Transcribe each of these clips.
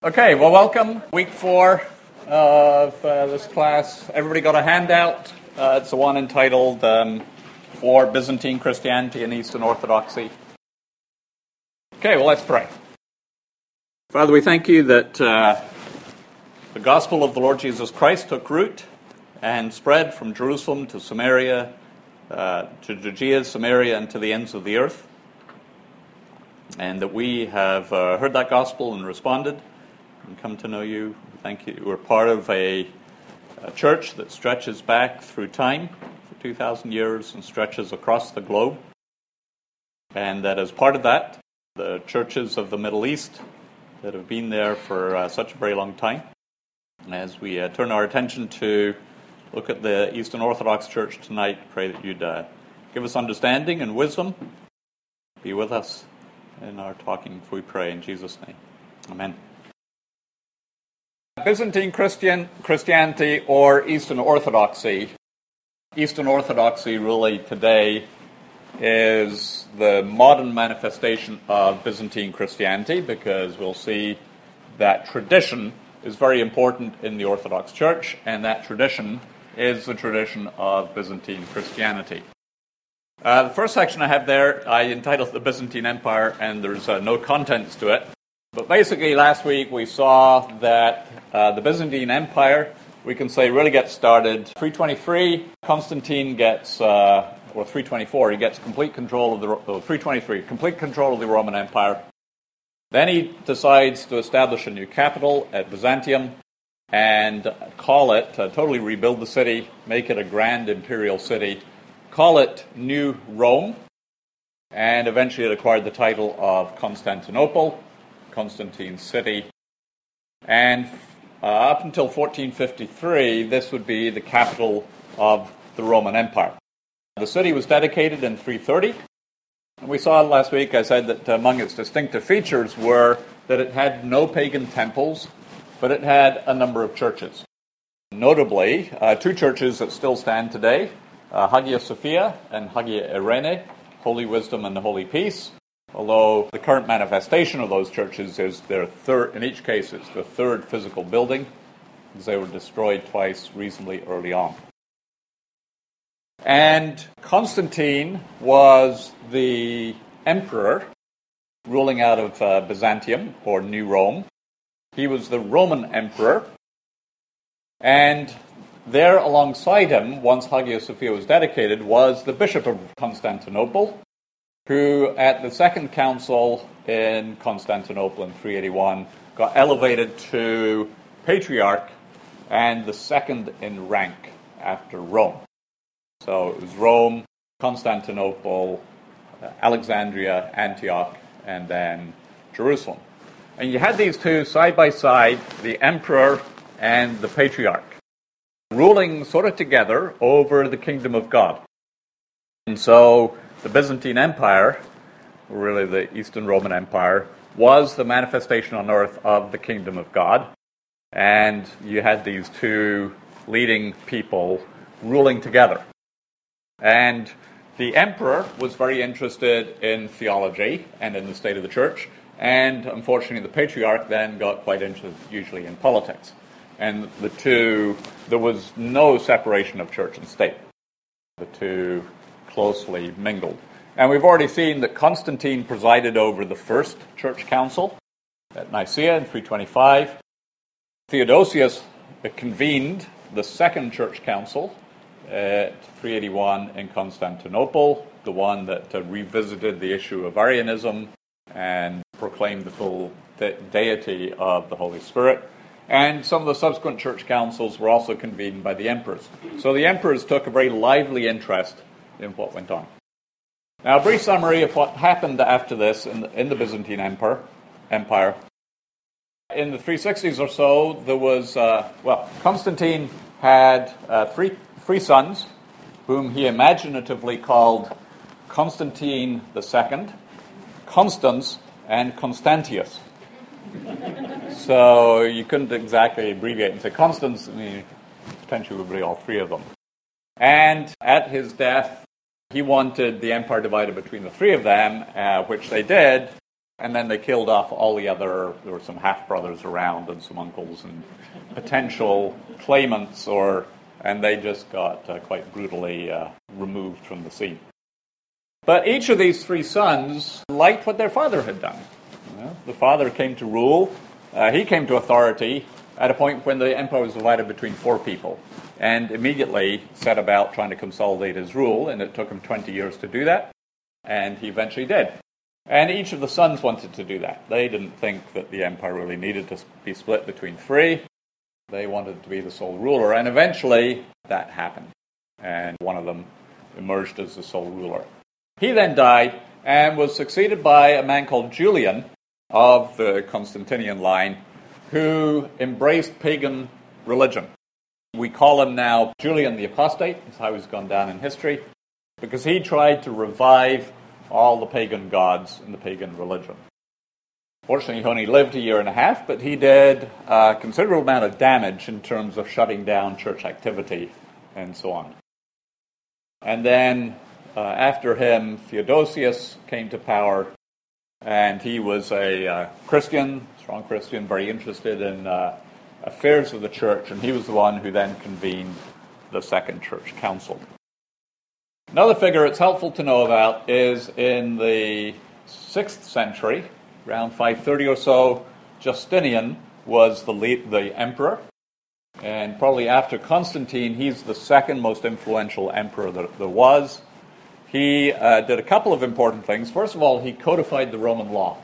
Okay, well, welcome. Week 4 of this class. Everybody got a handout. It's the one entitled For Byzantine Christianity and Eastern Orthodoxy. Okay, well, let's pray. Father, we thank you that the gospel of the Lord Jesus Christ took root and spread from Jerusalem to Samaria, to Judea, Samaria, and to the ends of the earth. And that we have heard that gospel and responded and come to know you. Thank you. We're part of a church that stretches back through time for 2,000 years and stretches across the globe. And that as part of that, the churches of the Middle East that have been there for such a very long time. As we turn our attention to look at the Eastern Orthodox Church tonight, pray that you'd give us understanding and wisdom. Be with us in our talking, we pray in Jesus' name. Amen. Byzantine Christianity or Eastern Orthodoxy. Eastern Orthodoxy really today is the modern manifestation of Byzantine Christianity, because we'll see that tradition is very important in the Orthodox Church, and that tradition is the tradition of Byzantine Christianity. The first section I have there, I entitled The Byzantine Empire, and there's no contents to it. But basically, last week we saw that the Byzantine Empire, we can say, really gets started. 323, Constantine gets, or 324, he gets complete control of the 323, complete control of the Roman Empire. Then he decides to establish a new capital at Byzantium and call it, totally rebuild the city, make it a grand imperial city, call it New Rome, and eventually it acquired the title of Constantinople, Constantine's city. And up until 1453, this would be the capital of the Roman Empire. The city was dedicated in 330. And we saw last week, I said that among its distinctive features were that it had no pagan temples, but it had a number of churches. Notably, 2 churches that still stand today, Hagia Sophia and Hagia Irene, Holy Wisdom and the Holy Peace. Although the current manifestation of those churches is their third, in each case it's the third physical building, because they were destroyed twice reasonably early on. And Constantine was the emperor ruling out of Byzantium, or New Rome. He was the Roman emperor. And there alongside him, once Hagia Sophia was dedicated, was the Bishop of Constantinople, who at the Second Council in Constantinople in 381 got elevated to patriarch and the second in rank after Rome. So it was Rome, Constantinople, Alexandria, Antioch, and then Jerusalem. And you had these two side by side, the emperor and the patriarch, ruling sort of together over the kingdom of God. And so the Byzantine Empire, really the Eastern Roman Empire, was the manifestation on earth of the kingdom of God. And you had these two leading people ruling together. And the emperor was very interested in theology and in the state of the church. And unfortunately, the patriarch then got quite interested usually in politics. And the two, there was no separation of church and state. The two closely mingled. And we've already seen that Constantine presided over the first church council at Nicaea in 325. Theodosius convened the second church council at 381 in Constantinople, the one that revisited the issue of Arianism and proclaimed the full deity of the Holy Spirit. And some of the subsequent church councils were also convened by the emperors. So the emperors took a very lively interest in what went on. Now, a brief summary of what happened after this in the Byzantine Empire. In the 360s or so, there was, Constantine had three sons, whom he imaginatively called Constantine II, Constans, and Constantius. So you couldn't exactly abbreviate and say Constans, potentially would be all 3 of them. And at his death, he wanted the empire divided between the 3 of them, which they did, And then they killed off all the other, there were some half-brothers around and some uncles and potential claimants, and they just got quite brutally removed from the scene. But each of these three sons liked what their father had done. The father came to rule. He came to authority at a point when the empire was divided between four people, and immediately set about trying to consolidate his rule, and it took him 20 years to do that, and he eventually did. And each of the sons wanted to do that. They didn't think that the empire really needed to be split between three. They wanted to be the sole ruler, and eventually that happened, and one of them emerged as the sole ruler. He then died and was succeeded by a man called Julian of the Constantinian line, who embraced pagan religion. We call him now Julian the Apostate. That's how he's gone down in history, because he tried to revive all the pagan gods and the pagan religion. Fortunately, he only lived a year and a half, but he did a considerable amount of damage in terms of shutting down church activity and so on. And then after him, Theodosius came to power, and he was a Christian, strong Christian, very interested in affairs of the church, and he was the one who then convened the Second Church Council. Another figure it's helpful to know about is in the 6th century, around 530 or so, Justinian was the emperor, and probably after Constantine, he's the second most influential emperor that there was. He did a couple of important things. First of all, he codified the Roman law,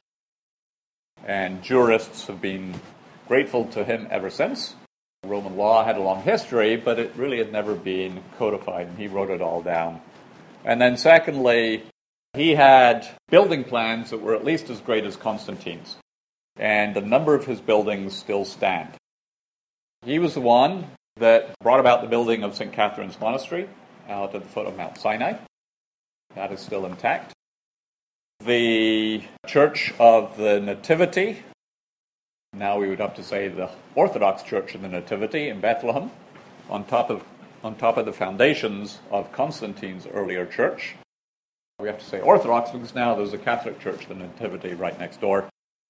and jurists have been grateful to him ever since. Roman law had a long history, but it really had never been codified, and he wrote it all down. And then secondly, he had building plans that were at least as great as Constantine's, and a number of his buildings still stand. He was the one that brought about the building of St. Catherine's Monastery out at the foot of Mount Sinai. That is still intact. The Church of the Nativity, now we would have to say the Orthodox Church of the Nativity in Bethlehem, on top of the foundations of Constantine's earlier church. We have to say Orthodox because now there's a Catholic Church of the Nativity right next door.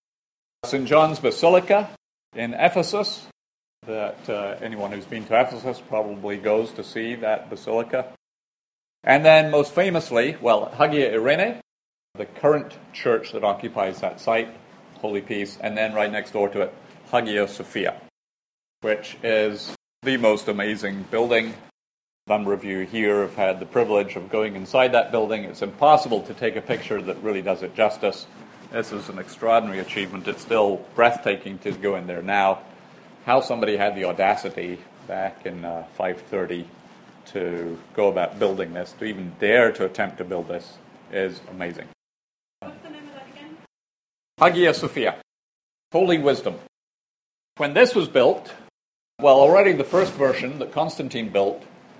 St. John's Basilica in Ephesus, that anyone who's been to Ephesus probably goes to see that basilica. And then most famously, Hagia Irene, the current church that occupies that site, Holy Peace, and then right next door to it, Hagia Sophia, which is the most amazing building. A number of you here have had the privilege of going inside that building. It's impossible to take a picture that really does it justice. This is an extraordinary achievement. It's still breathtaking to go in there now. How somebody had the audacity back in 530 to go about building this, to even dare to attempt to build this, is amazing. What's the name of that again? Hagia Sophia, Holy Wisdom. When this was built, already the first version that Constantine built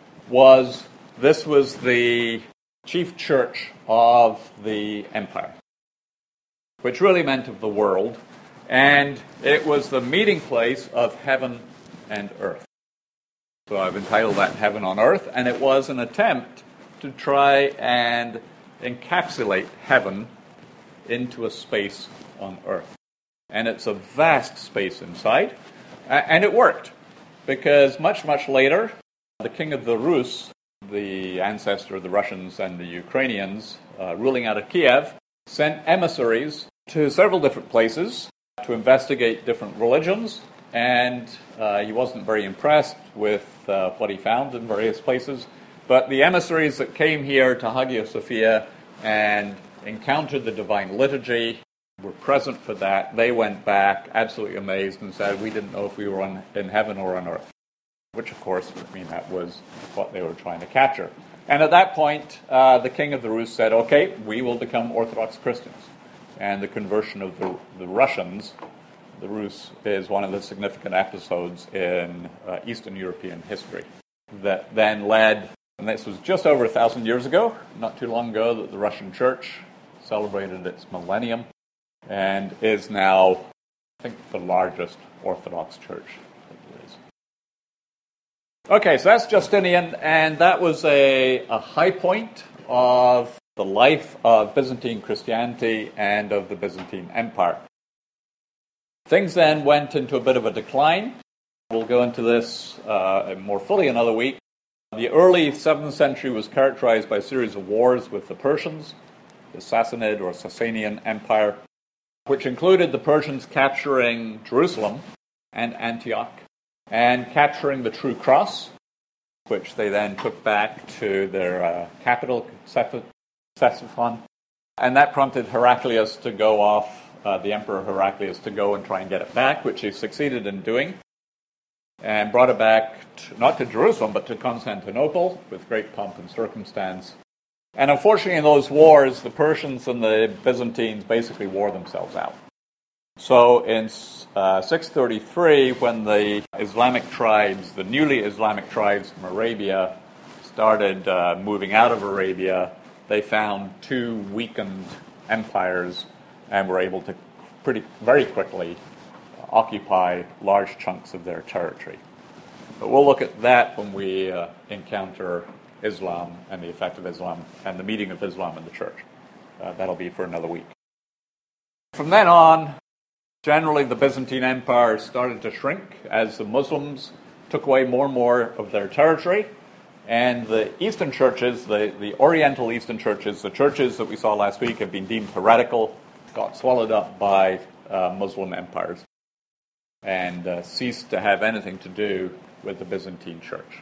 was the chief church of the empire, which really meant of the world, and it was the meeting place of heaven and earth. So I've entitled that Heaven on Earth, and it was an attempt to try and encapsulate heaven into a space on earth. And it's a vast space inside, and it worked, because much, much later, the king of the Rus, the ancestor of the Russians and the Ukrainians, ruling out of Kiev, sent emissaries to several different places to investigate different religions, and he wasn't very impressed with what he found in various places. But the emissaries that came here to Hagia Sophia and encountered the divine liturgy were present for that. They went back absolutely amazed and said, we didn't know if we were in heaven or on earth. Which, of course, that was what they were trying to capture. And at that point, the king of the Rus said, okay, we will become Orthodox Christians. And the conversion of the Russians, the Rus, is one of the significant episodes in Eastern European history that then led, and this was just over 1,000 years ago, not too long ago, that the Russian church celebrated its millennium and is now, I think, the largest Orthodox church. Okay, so that's Justinian, and that was a high point of the life of Byzantine Christianity and of the Byzantine Empire. Things then went into a bit of a decline. We'll go into this more fully another week. The early 7th century was characterized by a series of wars with the Persians, the Sassanid or Sasanian Empire, which included the Persians capturing Jerusalem and Antioch, and capturing the True Cross, which they then took back to their capital, Ctesiphon. And that prompted Heraclius to go off, the Emperor Heraclius, to go and try and get it back, which he succeeded in doing, and brought it back, not to Jerusalem, but to Constantinople, with great pomp and circumstance. And unfortunately, in those wars, the Persians and the Byzantines basically wore themselves out. So in 633, when the Islamic tribes, the newly Islamic tribes from Arabia, started moving out of Arabia, they found two weakened empires and were able to very quickly occupy large chunks of their territory. But we'll look at that when we encounter Islam and the effect of Islam and the meeting of Islam in the church. That'll be for another week. From then on, generally the Byzantine Empire started to shrink as the Muslims took away more and more of their territory, and the Eastern churches, the Oriental Eastern churches, the churches that we saw last week have been deemed heretical, got swallowed up by Muslim empires, and ceased to have anything to do with the Byzantine church.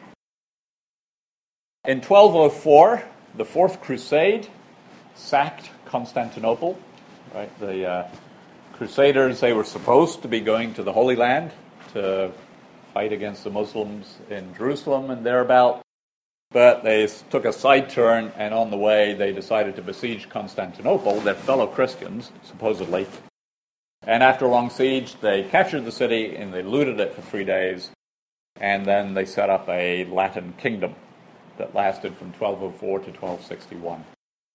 In 1204, the Fourth Crusade sacked Constantinople. Right, the Crusaders, they were supposed to be going to the Holy Land to fight against the Muslims in Jerusalem and thereabout, but they took a side turn, and on the way they decided to besiege Constantinople, their fellow Christians, supposedly. And after a long siege, they captured the city and they looted it for 3 days, and then they set up a Latin kingdom that lasted from 1204 to 1261.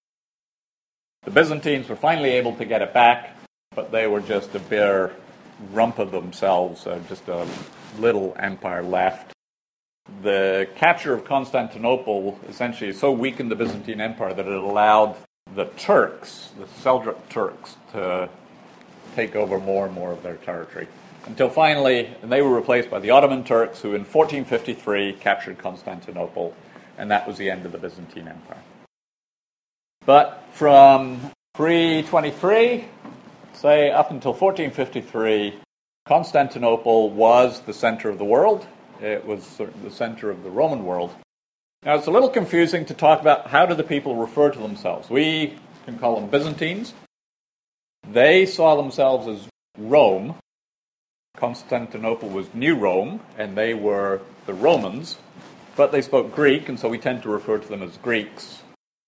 The Byzantines were finally able to get it back, but they were just a bare rump of themselves, just a little empire left. The capture of Constantinople essentially so weakened the Byzantine Empire that it allowed the Turks, the Seljuk Turks, to take over more and more of their territory. Until finally, they were replaced by the Ottoman Turks, who in 1453 captured Constantinople, and that was the end of the Byzantine Empire. But from 323, say up until 1453, Constantinople was the center of the world. It was sort of the center of the Roman world. Now, it's a little confusing to talk about how do the people refer to themselves. We can call them Byzantines. They saw themselves as Rome. Constantinople was New Rome, and they were the Romans. But they spoke Greek, and so we tend to refer to them as Greeks.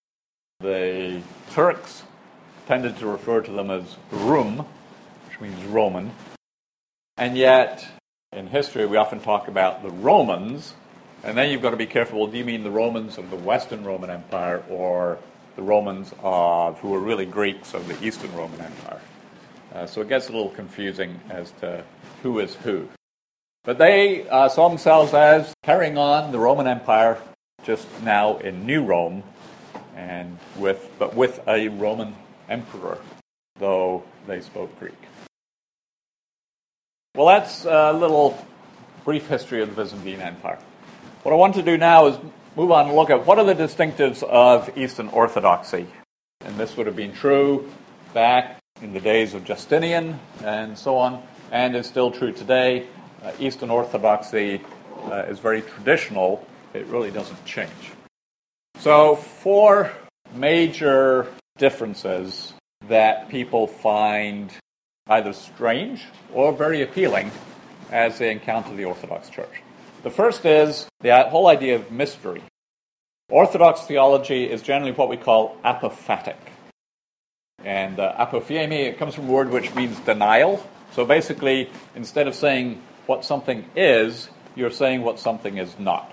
The Turks tended to refer to them as Rum, which means Roman. And yet, in history, we often talk about the Romans, and then you've got to be careful, well, do you mean the Romans of the Western Roman Empire, or the Romans who were really Greeks of the Eastern Roman Empire? So it gets a little confusing as to who is who. But they saw themselves as carrying on the Roman Empire, just now in New Rome, but with a Roman emperor, though they spoke Greek. Well, that's a little brief history of the Byzantine Empire. What I want to do now is move on and look at what are the distinctives of Eastern Orthodoxy. And this would have been true back in the days of Justinian and so on, and is still true today. Eastern Orthodoxy is very traditional. It really doesn't change. So 4 major differences that people find either strange or very appealing as they encounter the Orthodox Church. The first is the whole idea of mystery. Orthodox theology is generally what we call apophatic. And apophemi, it comes from a word which means denial. So basically, instead of saying what something is, you're saying what something is not.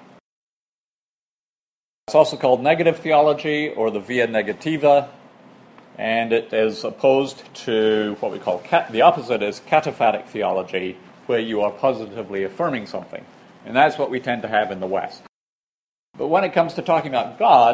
It's also called negative theology, or the via negativa, and it is opposed to what we call the opposite is cataphatic theology, where you are positively affirming something. And that's what we tend to have in the West. But when it comes to talking about God,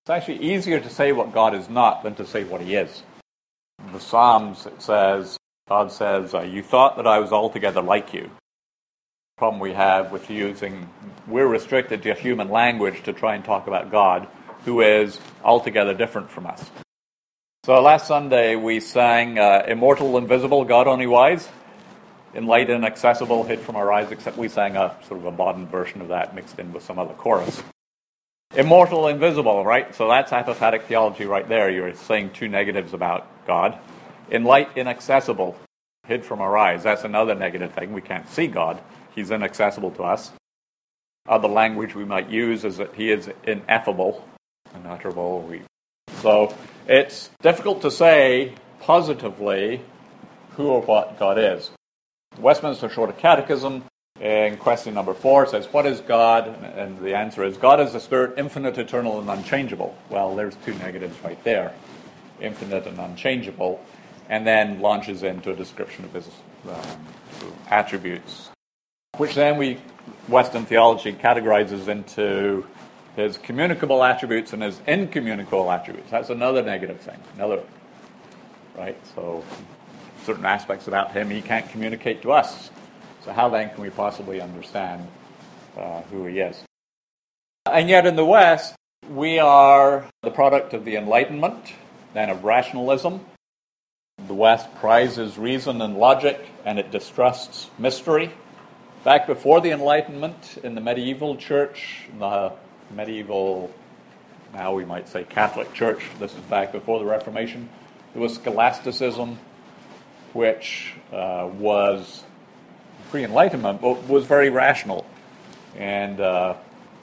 It's actually easier to say what God is not than to say what he is. In the Psalms, it says, God says, you thought that I was altogether like you. The problem we have with we're restricted to human language to try and talk about God, who is altogether different from us. So last Sunday we sang Immortal, Invisible, God Only Wise, in light, inaccessible, hid from our eyes, except we sang a sort of a modern version of that mixed in with some other chorus. Immortal, invisible, right? So that's apophatic theology right there. You're saying two negatives about God. In light, inaccessible, hid from our eyes. That's another negative thing. We can't see God. He's inaccessible to us. Other language we might use is that he is ineffable, unutterable. So it's difficult to say positively who or what God is. The Westminster Shorter Catechism, in question number 4, says, what is God? And the answer is, God is a spirit, infinite, eternal, and unchangeable. Well, there's two negatives right there. Infinite and unchangeable. And then launches into a description of his attributes, which then Western theology categorizes into his communicable attributes and his incommunicable attributes. That's another negative thing. Right? So certain aspects about him he can't communicate to us. So how then can we possibly understand who he is? And yet in the West, we are the product of the Enlightenment, then of rationalism. The West prizes reason and logic, and it distrusts mystery. Back before the Enlightenment, in the medieval church, the medieval, now we might say Catholic Church, this is back before the Reformation, there was scholasticism, which was pre-Enlightenment, but was very rational. And the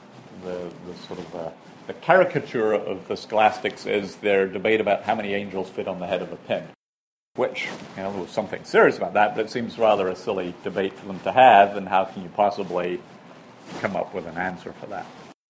caricature of the scholastics is their debate about how many angels fit on the head of a pin, which, there was something serious about that, but it seems rather a silly debate for them to have, and how can you possibly come up with an answer for that?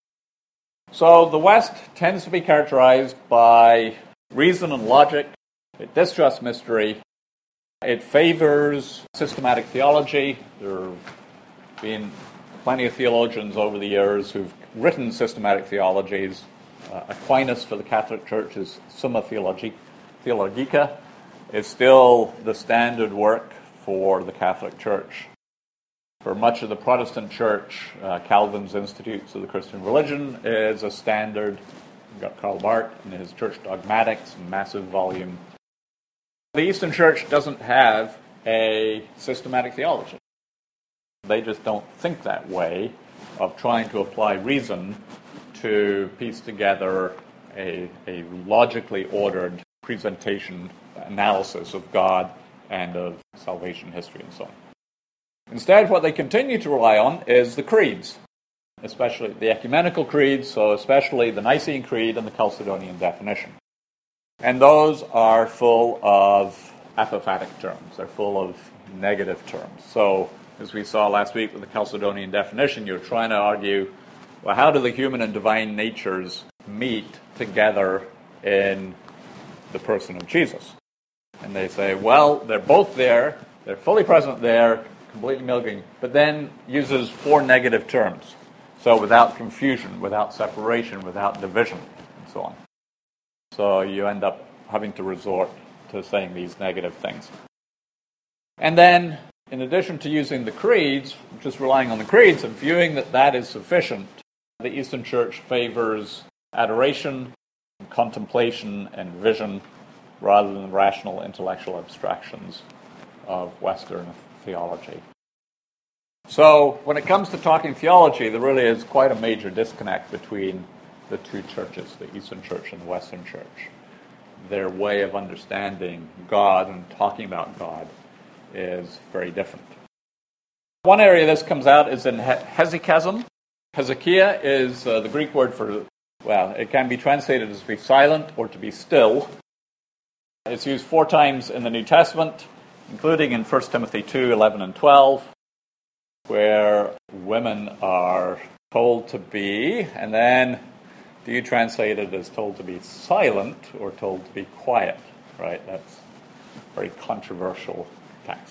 So the West tends to be characterized by reason and logic. It distrusts mystery. It favors systematic theology. There have been plenty of theologians over the years who've written systematic theologies. Aquinas for the Catholic Church is Summa Theologica. Is still the standard work for the Catholic Church. For much of the Protestant Church, Calvin's Institutes of the Christian Religion is a standard. You've got Karl Barth in his Church Dogmatics, massive volume. The Eastern Church doesn't have a systematic theology. They just don't think that way of trying to apply reason to piece together a logically ordered presentation, analysis of God and of salvation history and so on. Instead, what they continue to rely on is the creeds, especially the ecumenical creeds, so especially the Nicene Creed and the Chalcedonian definition. And those are full of apophatic terms. They're full of negative terms. So, as we saw last week with the Chalcedonian definition, you're trying to argue, well, how do the human and divine natures meet together in the person of Jesus? And they say, well, they're both there, they're fully present there, completely milking, but then uses 4 negative terms. So without confusion, without separation, without division, and so on. So you end up having to resort to saying these negative things. And then, in addition to using the creeds, just relying on the creeds and viewing that that is sufficient, the Eastern Church favors adoration, contemplation, and vision, rather than rational intellectual abstractions of Western theology. So, when it comes to talking theology, there really is quite a major disconnect between the two churches, the Eastern Church and the Western Church. Their way of understanding God and talking about God is very different. One area this comes out is in hesychasm. Hezekiah is the Greek word for, well, it can be translated as to be silent or to be still. It's used 4 times in the New Testament, including in 1 Timothy 2, 11 and 12, where women are told to be, and then do you translate it as told to be silent or told to be quiet? Right? That's a very controversial text.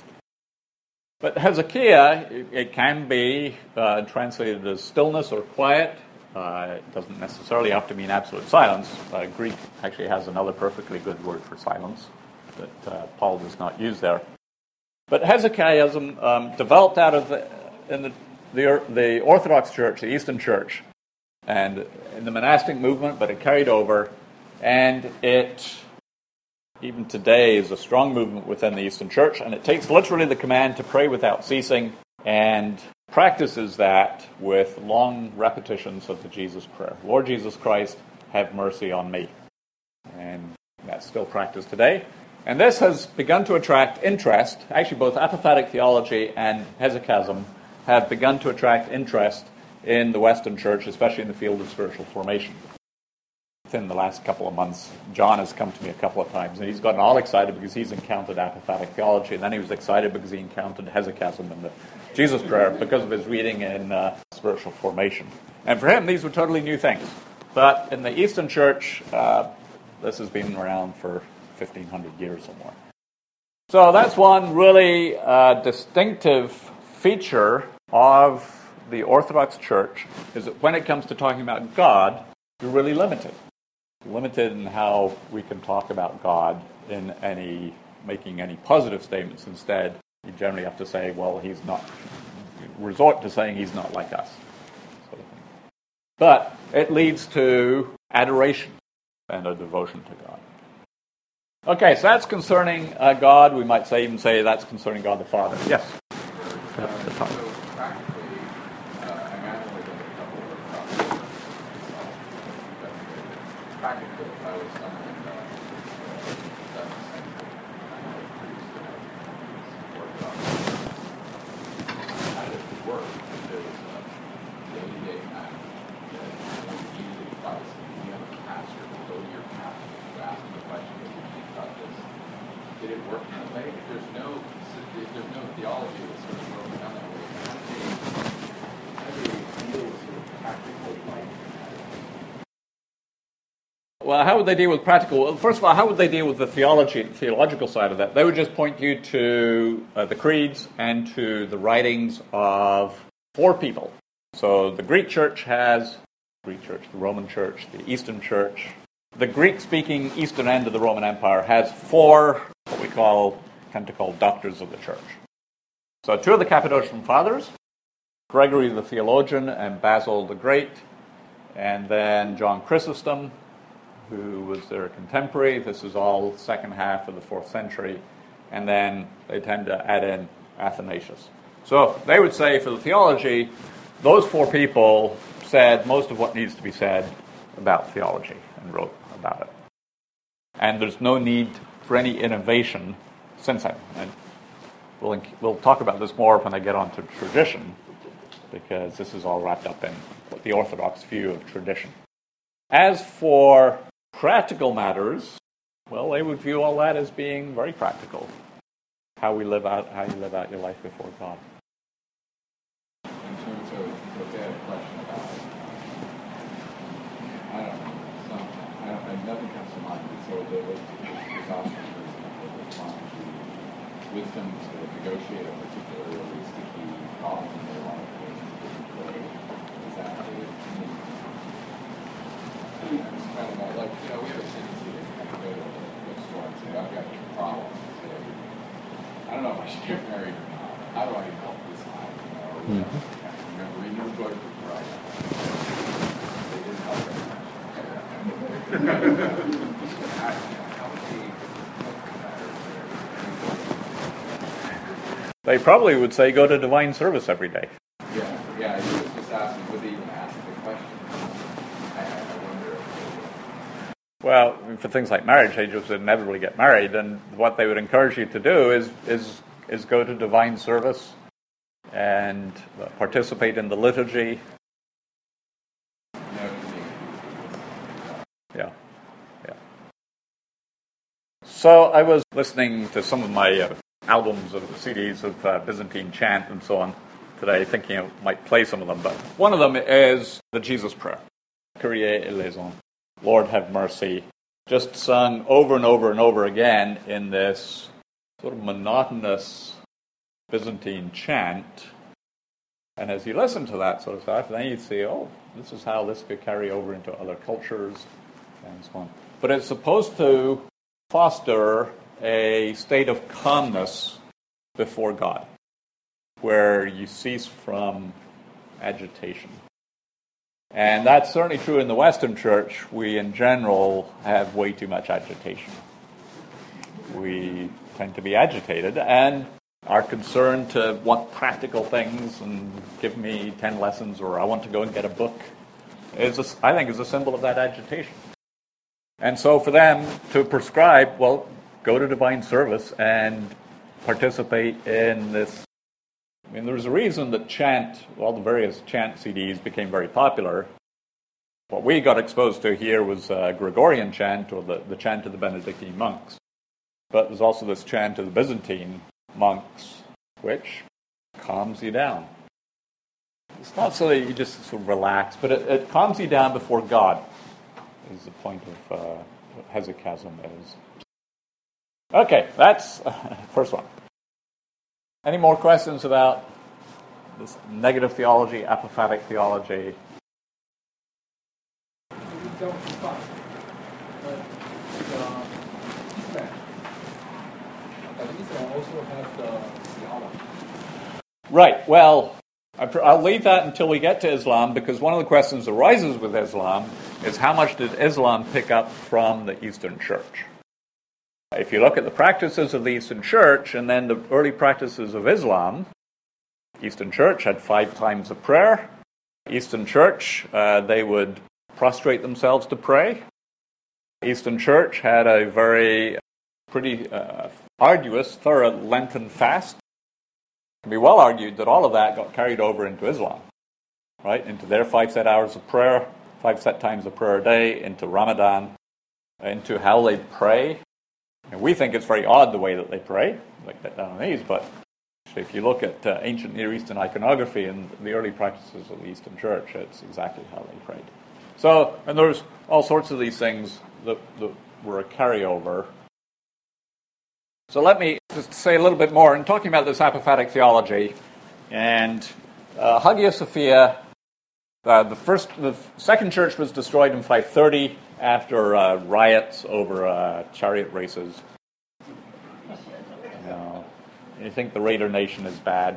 But Hezekiah, it can be translated as stillness or quiet. It doesn't necessarily have to mean absolute silence. Greek actually has another perfectly good word for silence that Paul does not use there. But Hezekiahism developed out of the Orthodox Church, the Eastern Church, and in the monastic movement, but it carried over, and it, even today, is a strong movement within the Eastern Church, and it takes literally the command to pray without ceasing, and practices that with long repetitions of the Jesus prayer. Lord Jesus Christ, have mercy on me. And that's still practiced today. And this has begun to attract interest. Actually, both apophatic theology and hesychasm have begun to attract interest in the Western Church, especially in the field of spiritual formation. Within the last couple of months, John has come to me a couple of times, and he's gotten all excited because he's encountered apophatic theology, and then he was excited because he encountered hesychasm and the Jesus prayer because of his reading in spiritual formation. And for him, these were totally new things. But in the Eastern Church, this has been around for 1,500 years or more. So that's one really distinctive feature of the Orthodox Church, is that when it comes to talking about God, you're really limited. Limited in how we can talk about God in making any positive statements. Instead, you generally have to say, well, he's not, resort to saying he's not like us. Sort of thing. But it leads to adoration and a devotion to God. Okay, so that's concerning God. We might even say that's concerning God the Father. Yes? Practically, if I was someone in the 7th century, I know it produced Orthodox. How did it work? There was a day-to-day matter that you needed advice. You have a pastor, go to your pastor, you ask him the question, what do you think about this? Did it work in that way? If there's no theology that's sort of broken down that way, how do they deal with sort of practical life? Well, how would they deal with practical? Well, first of all, how would they deal with the theological side of that? They would just point you to the creeds and to the writings of 4 people. So the Greek Church has the Roman Church, the Eastern Church. The Greek-speaking Eastern end of the Roman Empire has 4 what we tend to call doctors of the Church. So 2 of the Cappadocian Fathers, Gregory the Theologian and Basil the Great, and then John Chrysostom, who was their contemporary. This is all second half of the 4th century. And then they tend to add in Athanasius. So they would say for the theology, those 4 people said most of what needs to be said about theology and wrote about it. And there's no need for any innovation since then. And we'll talk about this more when I get onto tradition, because this is all wrapped up in the Orthodox view of tradition. As for practical matters, well, they would view all that as being very practical. How you live out your life before God. In terms of, if they had a question about, nothing comes to mind. So the Chrysostom, for example, was trying to wisdom to negotiate a particularly sticky problem in their life with different way. Is that we have a tendency to kind of go to the bookstore and say, I've got a problem. I don't know if I should get married or not. How do I help this out? Or whatever. I remember reading your book before I got married. They didn't help very much. They probably would say go to divine service every day. Yeah. He was just asking, would they even ask the question? Well, for things like marriage, they just inevitably get married, and what they would encourage you to do is go to divine service and participate in the liturgy. Yeah. So I was listening to some of my albums of CDs of Byzantine chant and so on today, thinking I might play some of them, but one of them is the Jesus Prayer, Kyrie eleison. Lord have mercy, just sung over and over and over again in this sort of monotonous Byzantine chant And as you listen to that sort of stuff, then you see, oh, this is how this could carry over into other cultures, and so on. But it's supposed to foster a state of calmness before God, where you cease from agitation. And that's certainly true in the Western Church. We, in general, have way too much agitation. We tend to be agitated and are concerned to want practical things and give me 10 lessons, or I want to go and get a book, I think is a symbol of that agitation. And so for them to prescribe, well, go to divine service and participate in this. I mean, there's a reason that all the various chant CDs became very popular. What we got exposed to here was Gregorian chant, or the chant of the Benedictine monks. But there's also this chant of the Byzantine monks, which calms you down. It's not so that you just sort of relax, but it calms you down before God, is the point of what hesychasm is. Okay, that's the first one. Any more questions about this negative theology, apophatic theology? Islam also has the theology. Right, well, I'll leave that until we get to Islam, because one of the questions that arises with Islam is how much did Islam pick up from the Eastern Church? If you look at the practices of the Eastern Church and then the early practices of Islam, Eastern Church had 5 times of prayer. Eastern Church, they would prostrate themselves to pray. Eastern Church had a pretty arduous, thorough Lenten fast. It can be well argued that all of that got carried over into Islam, right? Into their 5 set hours of prayer, 5 set times of prayer a day, into Ramadan, into how they pray. And we think it's very odd the way that they pray, like that down on these, but if you look at ancient Near Eastern iconography and the early practices of the Eastern Church, it's exactly how they prayed. So, and there's all sorts of these things that were a carryover. So let me just say a little bit more in talking about this apophatic theology. And Hagia Sophia, the second church was destroyed in 530 after riots over chariot races. You think the Raider Nation is bad,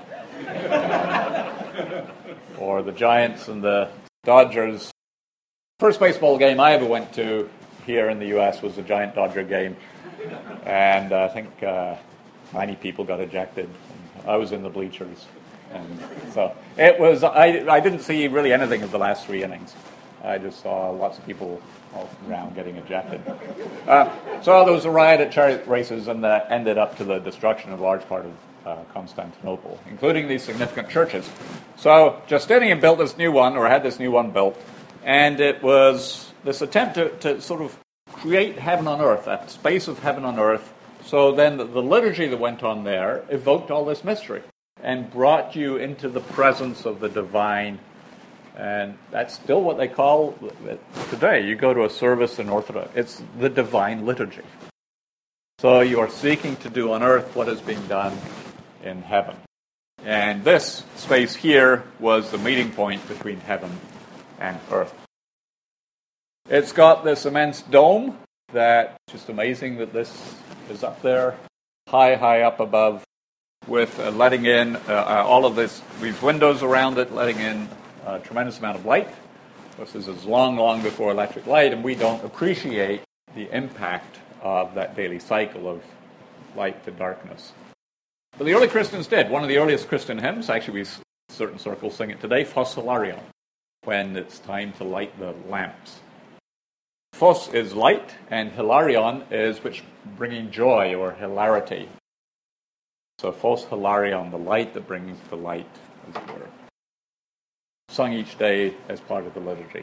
or the Giants and the Dodgers. First baseball game I ever went to here in the U.S. was the Giant-Dodger game, and I think 90 people got ejected. I was in the bleachers, and so it was. I didn't see really anything of the last 3 innings. I just saw lots of people all around getting ejected. So there was a riot at chariot races, and that ended up to the destruction of a large part of Constantinople, including these significant churches. So Justinian built this new one, or had this new one built, and it was this attempt to sort of create heaven on earth, that space of heaven on earth. So then the liturgy that went on there evoked all this mystery and brought you into the presence of the divine. And that's still what they call it today. You go to a service in Orthodox, it's the divine liturgy. So you are seeking to do on earth what is being done in heaven. And this space here was the meeting point between heaven and earth. It's got this immense dome that's just amazing that this is up there, high up above, with letting in all of these windows around it, letting in a tremendous amount of light. This is long before electric light, and we don't appreciate the impact of that daily cycle of light to darkness. But the early Christians did. One of the earliest Christian hymns, actually certain circles sing it today, Phos Hilarion, when it's time to light the lamps. Phos is light, and Hilarion is which bringing joy or hilarity. So Phos Hilarion, the light that brings the light, as it were. Sung each day as part of the liturgy.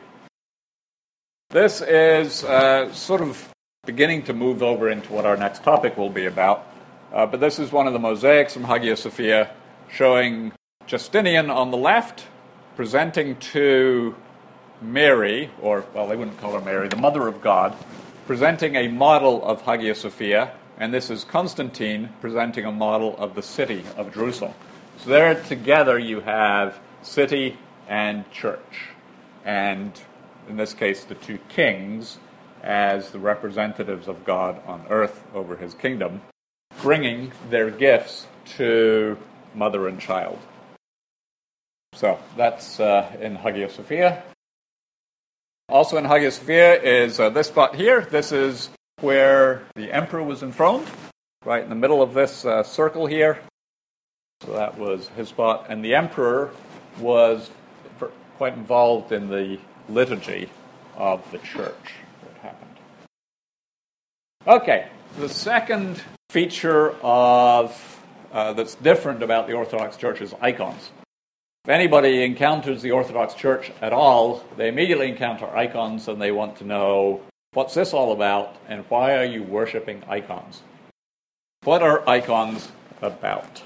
This is sort of beginning to move over into what our next topic will be about. But this is one of the mosaics from Hagia Sophia showing Justinian on the left presenting to Mary, or, well, they wouldn't call her Mary, the Mother of God, presenting a model of Hagia Sophia, and this is Constantine presenting a model of the city of Jerusalem. So there together you have city and church, and in this case the two kings as the representatives of God on earth over his kingdom, bringing their gifts to mother and child. So that's in Hagia Sophia. Also in Hagia Sophia is this spot here. This is where the emperor was enthroned, right in the middle of this circle here. So that was his spot. And the emperor was quite involved in the liturgy of the church that happened. Okay, the second feature of that's different about the Orthodox Church is icons. If anybody encounters the Orthodox Church at all, they immediately encounter icons and they want to know, what's this all about and why are you worshiping icons? What are icons about?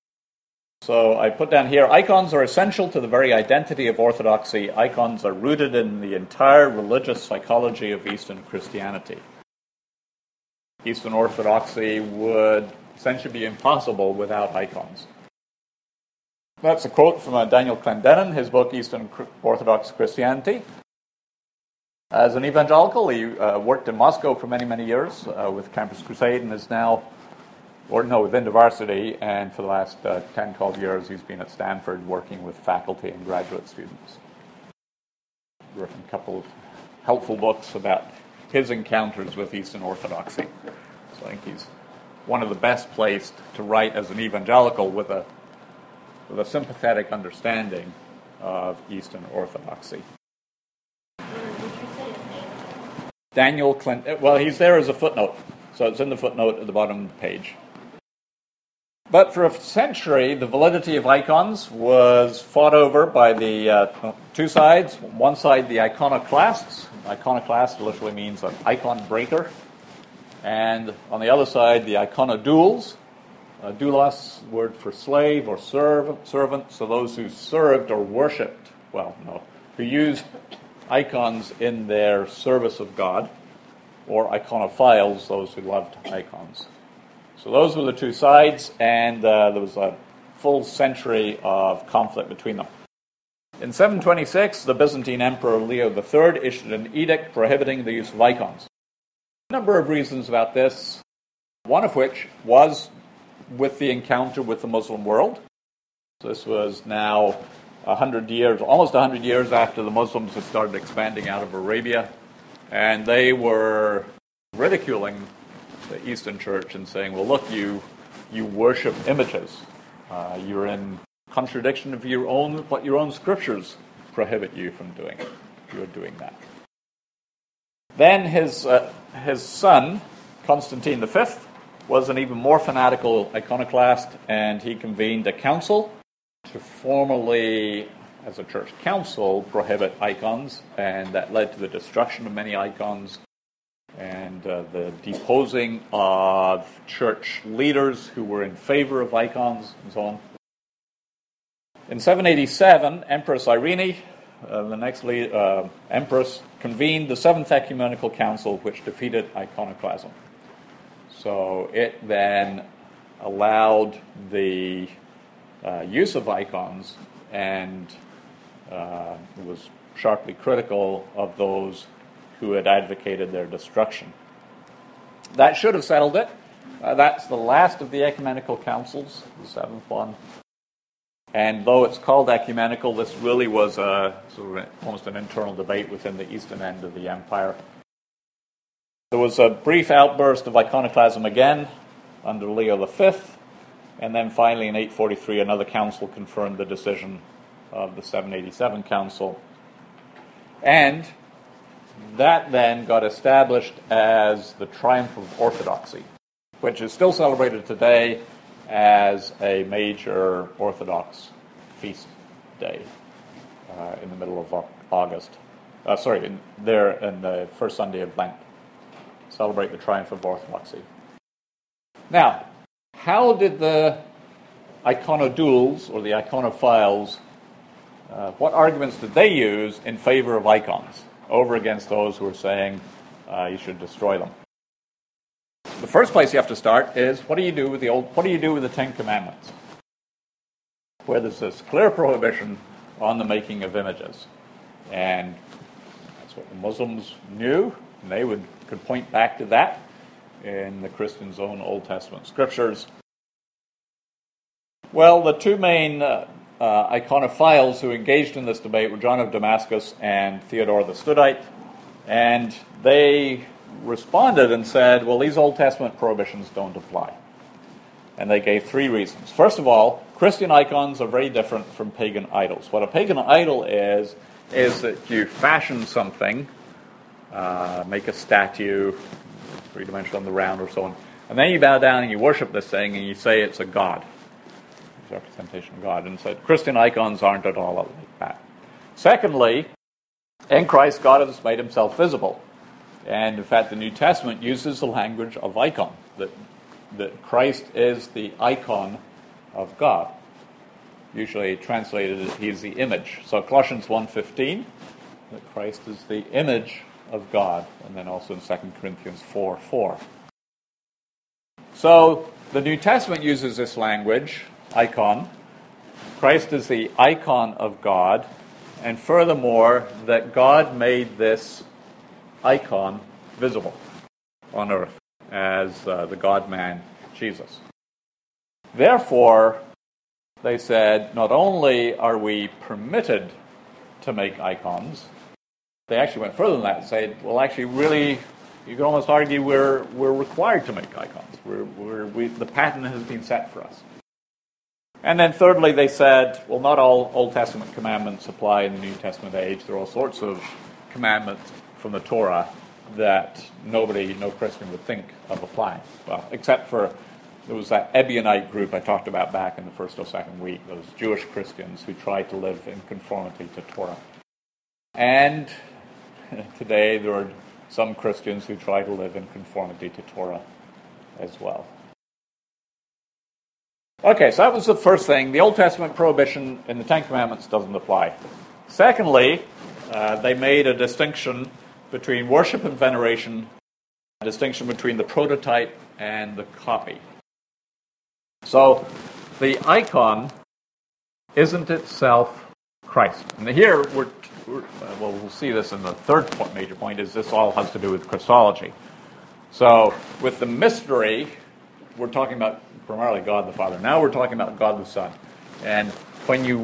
So I put down here, icons are essential to the very identity of Orthodoxy. Icons are rooted in the entire religious psychology of Eastern Christianity. Eastern Orthodoxy would essentially be impossible without icons. That's a quote from Daniel Clendenin, his book Eastern Orthodox Christianity. As an evangelical, he worked in Moscow for many, many years with Campus Crusade and is now, within InterVarsity, and for the last 10, 12 years he's been at Stanford working with faculty and graduate students. Written a couple of helpful books about his encounters with Eastern Orthodoxy. So I think he's one of the best placed to write as an evangelical with a sympathetic understanding of Eastern Orthodoxy. Did you say his name? Daniel Clinton. Well, he's there as a footnote, so it's in the footnote at the bottom of the page. But for a century, the validity of icons was fought over by the two sides. One side, the iconoclasts. Iconoclast literally means an icon breaker. And on the other side, the iconodoules. Doulos, word for slave or servant. So those who served or worshipped, who used icons in their service of God, or iconophiles, those who loved icons. So those were the two sides, and there was a full century of conflict between them. In 726, the Byzantine Emperor Leo III issued an edict prohibiting the use of icons. A number of reasons about this, one of which was with the encounter with the Muslim world. So this was now almost 100 years after the Muslims had started expanding out of Arabia, and they were ridiculing the Eastern Church and saying, well, look, you worship images. You're in contradiction of what your own scriptures prohibit you from doing. You're doing that. Then his son, Constantine V, was an even more fanatical iconoclast, and he convened a council to formally, as a church council, prohibit icons, and that led to the destruction of many icons and the deposing of church leaders who were in favor of icons and so on. In 787, Empress Irene, the next empress, convened the Seventh Ecumenical Council, which defeated iconoclasm. So it then allowed the use of icons and was sharply critical of those who had advocated their destruction. That should have settled it. That's the last of the ecumenical councils, the seventh one. And though it's called ecumenical, this really was almost an internal debate within the eastern end of the empire. There was a brief outburst of iconoclasm again under Leo V, and then finally in 843 another council confirmed the decision of the 787 council. And that then got established as the triumph of orthodoxy, which is still celebrated today as a major Orthodox feast day in the middle of August. In the first Sunday of Lent. Celebrate the triumph of orthodoxy. Now, how did the iconodoules, or the iconophiles, what arguments did they use in favor of icons over against those who were saying you should destroy them? The first place you have to start is what do you do with the Ten Commandments? Where there's this clear prohibition on the making of images. And that's what the Muslims knew, and they could point back to that in the Christians' own Old Testament scriptures. Well, the two main iconophiles who engaged in this debate were John of Damascus and Theodore the Studite, and they responded and said, well, these Old Testament prohibitions don't apply. And they gave three reasons. First of all, Christian icons are very different from pagan idols. What a pagan idol is that you fashion something, make a statue, three-dimensional on the round or so on, and then you bow down and you worship this thing and you say it's a god. It's a representation of God. And so Christian icons aren't at all like that. Secondly, in Christ, God has made himself visible. And in fact, the New Testament uses the language of icon, that Christ is the icon of God. Usually translated, he is the image. So Colossians 1:15, that Christ is the image of God, and then also in 2 Corinthians 4:4. So the New Testament uses this language, icon. Christ is the icon of God, and furthermore, that God made this icon visible on earth as the God-man Jesus. Therefore, they said, not only are we permitted to make icons, they actually went further than that and said, well, actually, really, you can almost argue we're required to make icons. The pattern has been set for us. And then thirdly, they said, well, not all Old Testament commandments apply in the New Testament age. There are all sorts of commandments from the Torah that no Christian would think of applying. Well, except for there was that Ebionite group I talked about back in the first or second week, those Jewish Christians who tried to live in conformity to Torah. And today there are some Christians who try to live in conformity to Torah as well. Okay, so that was the first thing. The Old Testament prohibition in the Ten Commandments doesn't apply. Secondly, they made a distinction between worship and veneration, a distinction between the prototype and the copy. So the icon isn't itself Christ. And here we'll see this in the third major point, is this all has to do with Christology. So with the mystery, we're talking about primarily God the Father. Now we're talking about God the Son. And when you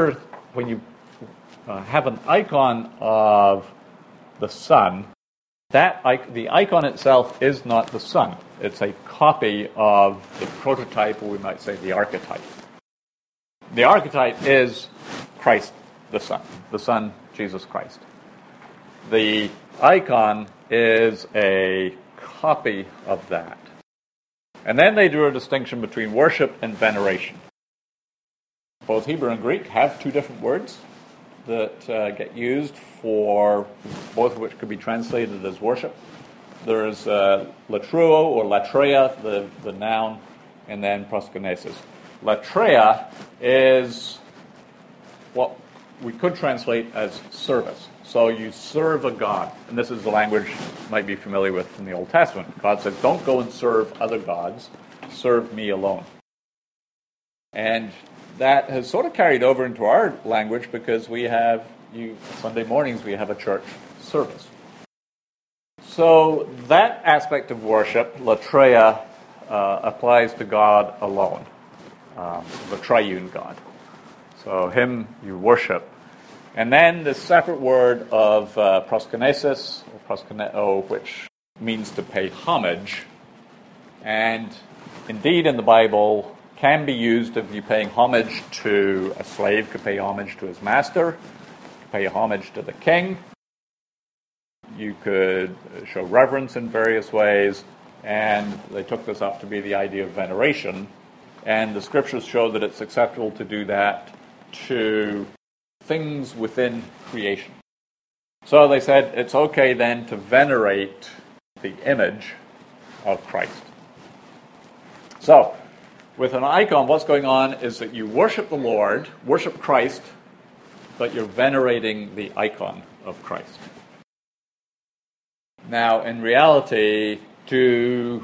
have an icon of the Son, the icon itself is not the Son. It's a copy of the prototype, or we might say the archetype. The archetype is Christ the Son, Jesus Christ. The icon is a copy of that. And then they drew a distinction between worship and veneration. Both Hebrew and Greek have two different words that get used for both of which could be translated as worship. There's latruo or latreia, the noun, and then proskonesis. Latreia is what we could translate as service. So you serve a god. And this is the language you might be familiar with from the Old Testament. God said, don't go and serve other gods. Serve me alone. And that has sort of carried over into our language because Sunday mornings we have a church service. So that aspect of worship, latreia, applies to God alone, the triune God. So him you worship. And then the separate word of proskonesis, or proskuneo, which means to pay homage, and indeed in the Bible can be used if you're paying homage to a slave, could pay homage to his master, could pay homage to the king. You could show reverence in various ways, and they took this up to be the idea of veneration. And the scriptures show that it's acceptable to do that to things within creation. So they said it's okay then to venerate the image of Christ. So, with an icon, what's going on is that you worship the Lord, worship Christ, but you're venerating the icon of Christ. Now, in reality, do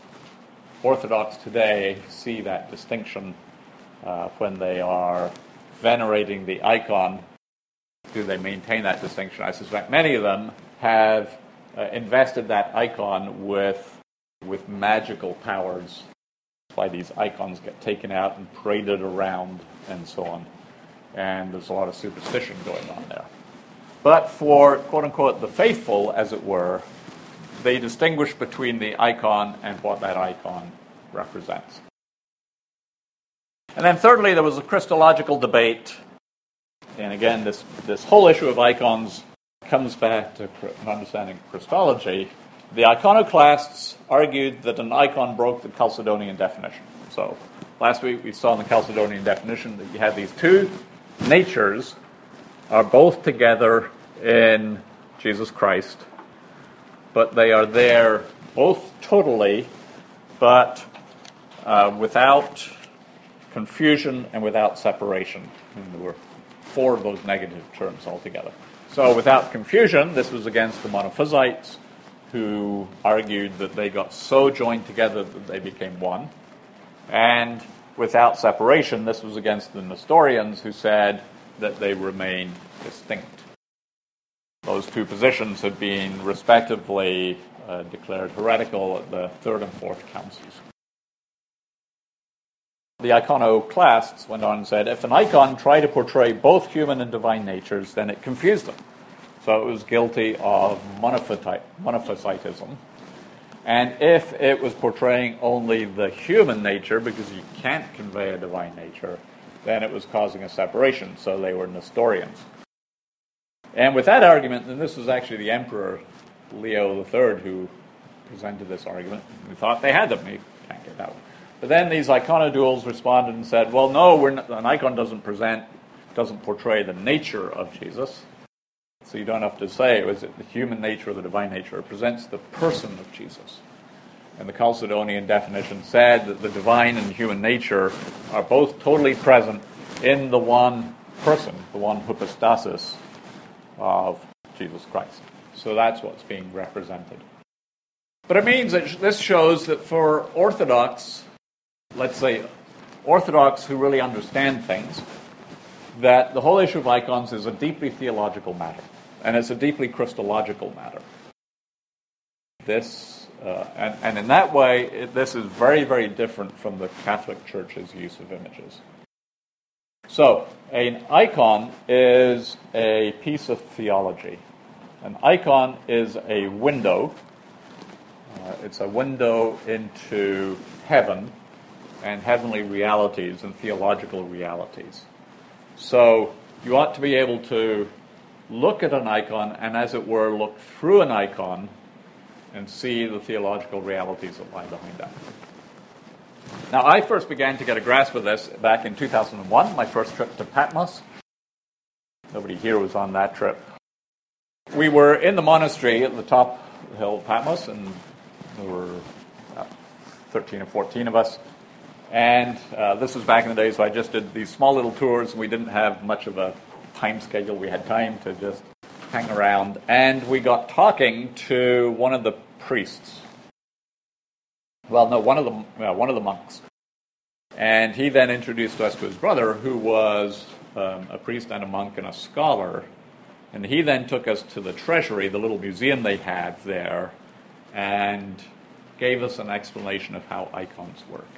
Orthodox today see that distinction when they are venerating the icon, do they maintain that distinction? I suspect many of them have invested that icon with magical powers. That's why these icons get taken out and paraded around and so on. And there's a lot of superstition going on there. But for, quote-unquote, the faithful, as it were, they distinguish between the icon and what that icon represents. And then thirdly, there was a Christological debate. And again, this whole issue of icons comes back to understanding Christology. The iconoclasts argued that an icon broke the Chalcedonian definition. So last week we saw in the Chalcedonian definition that you had these two natures are both together in Jesus Christ, but they are there both totally, but without confusion and without separation. And there were four of those negative terms altogether. So without confusion, this was against the Monophysites, who argued that they got so joined together that they became one. And without separation, this was against the Nestorians, who said that they remained distinct. Those two positions had been respectively declared heretical at the Third and Fourth Councils. The iconoclasts went on and said, if an icon tried to portray both human and divine natures, then it confused them. So it was guilty of monophysitism. And if it was portraying only the human nature, because you can't convey a divine nature, then it was causing a separation. So they were Nestorians. And with that argument, and this was actually the Emperor Leo III who presented this argument, we thought they had them. You can't get that one. But then these iconoduals responded and said, well, no, an icon doesn't portray the nature of Jesus. So you don't have to say, was it the human nature or the divine nature? It presents the person of Jesus. And the Chalcedonian definition said that the divine and human nature are both totally present in the one person, the one hypostasis of Jesus Christ. So that's what's being represented. But it means that this shows that for Orthodox, let's say Orthodox who really understand things, that the whole issue of icons is a deeply theological matter, and it's a deeply Christological matter. And in that way, this is very, very different from the Catholic Church's use of images. So, an icon is a piece of theology. An icon is a window. It's a window into heaven and heavenly realities and theological realities. So you ought to be able to look at an icon and, as it were, look through an icon and see the theological realities that lie behind that. Now, I first began to get a grasp of this back in 2001, my first trip to Patmos. Nobody here was on that trip. We were in the monastery at the top of the hill of Patmos, and there were 13 or 14 of us. And this was back in the day, so I just did these small little tours. We didn't have much of a time schedule. We had time to just hang around. And we got talking to one of the priests. Well, no, one of the monks. And he then introduced us to his brother, who was a priest and a monk and a scholar. And he then took us to the treasury, the little museum they had there, and gave us an explanation of how icons work.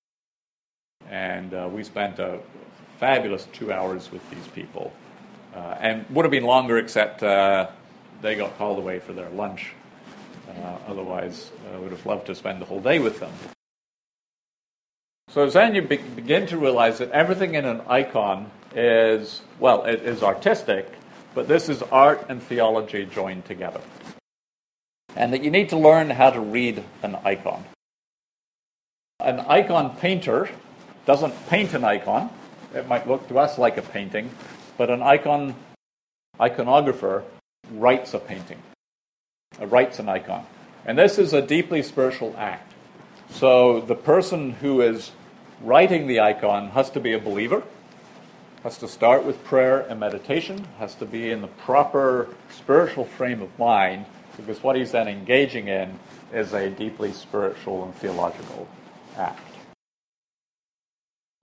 And we spent a fabulous 2 hours with these people. And would have been longer, except they got called away for their lunch. Otherwise, I would have loved to spend the whole day with them. So then you begin to realize that everything in an icon is, well, it is artistic, but this is art and theology joined together. And that you need to learn how to read an icon. An icon painter doesn't paint an icon. It might look to us like a painting, but an iconographer writes a painting. Writes an icon. And this is a deeply spiritual act. So the person who is writing the icon has to be a believer, has to start with prayer and meditation, has to be in the proper spiritual frame of mind, because what he's then engaging in is a deeply spiritual and theological act.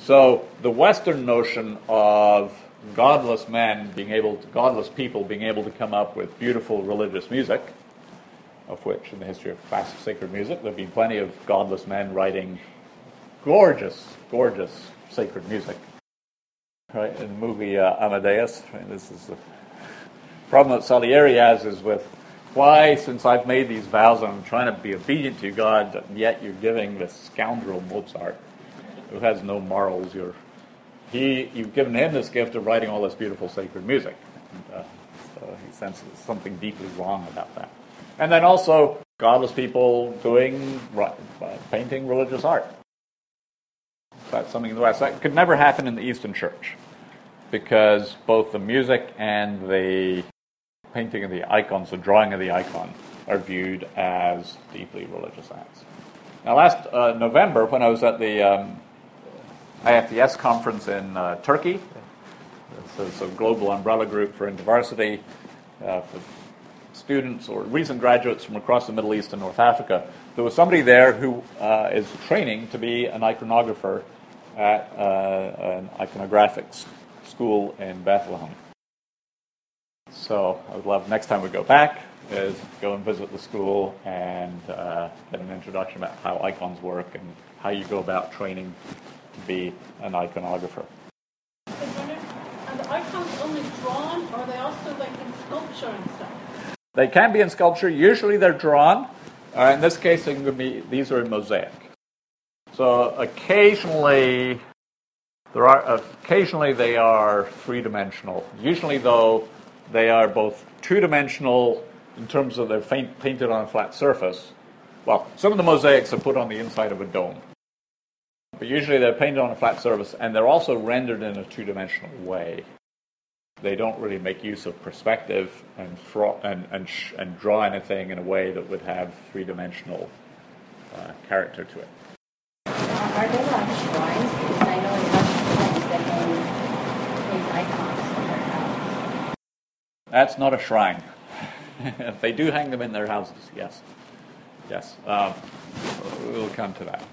So the Western notion of godless people being able to come up with beautiful religious music, of which in the history of classic sacred music there have been plenty of godless men writing gorgeous, gorgeous sacred music. Right, in the movie Amadeus, right, this is the problem that Salieri has is with why, since I've made these vows and I'm trying to be obedient to God, yet you're giving this scoundrel Mozart, who has no morals, you've given him this gift of writing all this beautiful sacred music. And, so he senses something deeply wrong about that. And then also godless people painting religious art. That's something in the West. That could never happen in the Eastern Church, because both the music and the painting of the icons, the drawing of the icon, are viewed as deeply religious acts. Now, last November, when I was at the IFDS conference in Turkey, it's a global umbrella group for InterVarsity, for students or recent graduates from across the Middle East and North Africa, there was somebody there who is training to be an iconographer at an iconographics school in Bethlehem. So I would love, next time we go back, is go and visit the school and get an introduction about how icons work and how you go about training to be an iconographer. Are the icons only drawn, or are they also like in sculpture and stuff? They can be in sculpture. Usually they're drawn. In this case, these are in mosaic. So occasionally they are three-dimensional. Usually, though, they are both two-dimensional in terms of they're painted on a flat surface. Well, some of the mosaics are put on the inside of a dome. But usually they're painted on a flat surface, and they're also rendered in a two-dimensional way. They don't really make use of perspective and draw anything in a way that would have three-dimensional character to it. Are there like shrines? Because I know in Russian that they place icons in their house. That's not a shrine. They do hang them in their houses, yes. Yes. We'll come to that.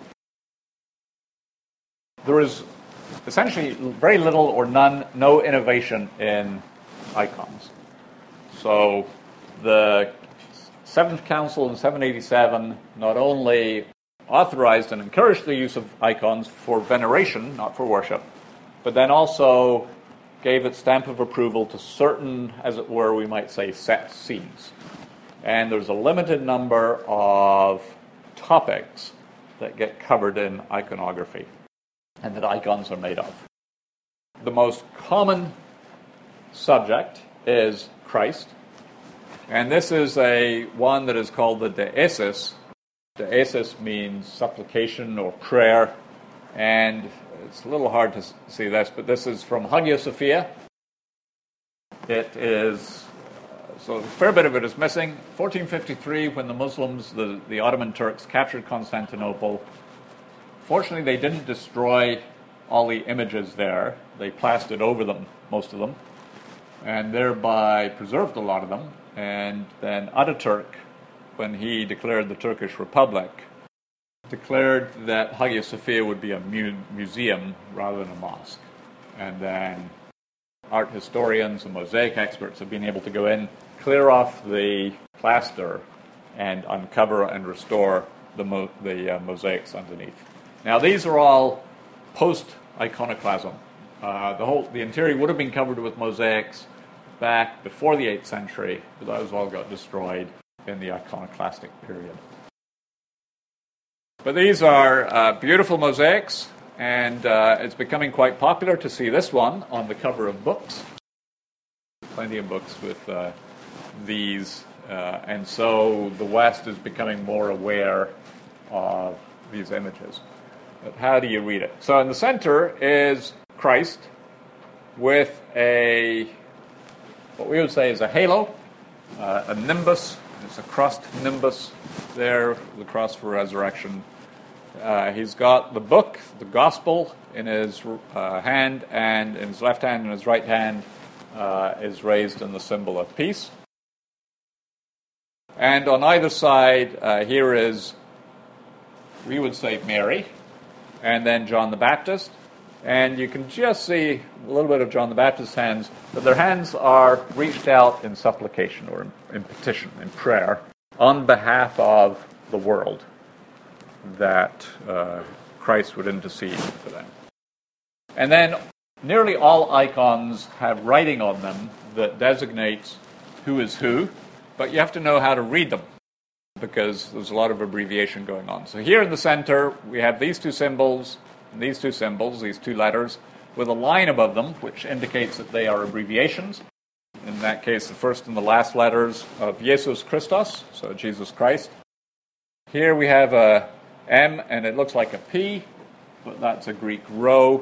There is essentially very little or no innovation in icons. So the Seventh Council in 787 not only authorized and encouraged the use of icons for veneration, not for worship, but then also gave its stamp of approval to certain, as it were, we might say, set scenes. And there's a limited number of topics that get covered in iconography and that icons are made of. The most common subject is Christ, and this is one that is called the deesis. Deesis means supplication or prayer, and it's a little hard to see this, but this is from Hagia Sophia. It is, so a fair bit of it is missing. 1453, when the Muslims, the Ottoman Turks, captured Constantinople, fortunately they didn't destroy all the images there. They plastered over them, most of them, and thereby preserved a lot of them. And then Ataturk, when he declared the Turkish Republic, declared that Hagia Sophia would be a museum rather than a mosque. And then art historians and mosaic experts have been able to go in, clear off the plaster, and uncover and restore the mosaics underneath. Now, these are all post-iconoclasm. The interior would have been covered with mosaics back before the 8th century, but those all got destroyed in the iconoclastic period. But these are beautiful mosaics, and it's becoming quite popular to see this one on the cover of books. Plenty of books with these, and so the West is becoming more aware of these images. But how do you read it? So in the center is Christ with what we would say is a halo, a nimbus. It's a crossed nimbus there, the cross for resurrection. He's got the book, the gospel, in his hand, and in his left hand and his right hand is raised in the symbol of peace. And on either side, here is, we would say, Mary, and then John the Baptist, And you can just see a little bit of John the Baptist's hands, but their hands are reached out in supplication or in petition, in prayer, on behalf of the world, that Christ would intercede for them. And then nearly all icons have writing on them that designates who is who, but you have to know how to read them because there's a lot of abbreviation going on. So here in the center, we have these two symbols, and these two symbols, these two letters, with a line above them, which indicates that they are abbreviations. In that case, the first and the last letters of Jesus Christos, so Jesus Christ. Here we have a M, and it looks like a P, but that's a Greek rho.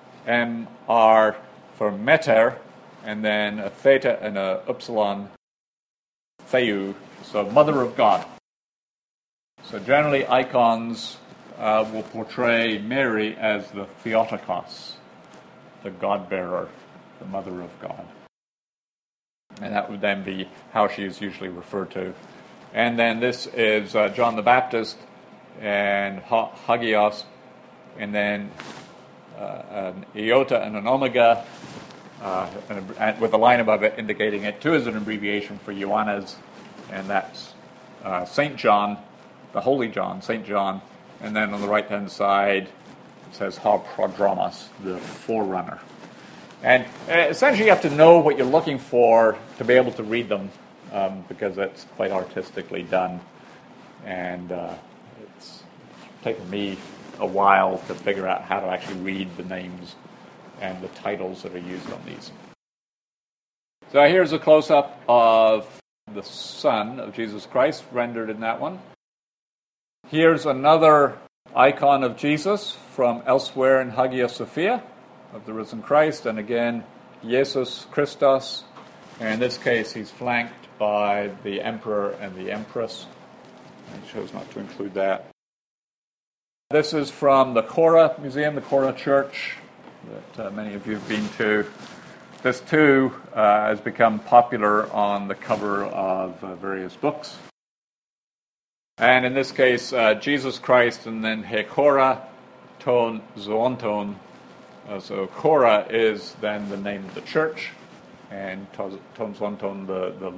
M-R for meter, and then a theta and a upsilon, theou, so Mother of God. So generally icons will portray Mary as the Theotokos, the God-bearer, the Mother of God. And that would then be how she is usually referred to. And then this is John the Baptist and Hagios, and then an iota and an omega, and with a line above it indicating it too is an abbreviation for Ioannes, and that's St. John, the Holy John, St. John. And then on the right-hand side, it says Ha Prodromos, the forerunner. And essentially you have to know what you're looking for to be able to read them, because it's quite artistically done. And it's taken me a while to figure out how to actually read the names and the titles that are used on these. So here's a close-up of the Son of Jesus Christ, rendered in that one. Here's another icon of Jesus from elsewhere in Hagia Sophia, of the risen Christ, and again, Jesus Christos. And in this case, he's flanked by the emperor and the empress. I chose not to include that. This is from the Cora Museum, the Cora Church, that many of you have been to. This, too, has become popular on the cover of various books. And in this case, Jesus Christ, and then He Cora ton zoonton. So Cora is then the name of the church, and ton zoonton, the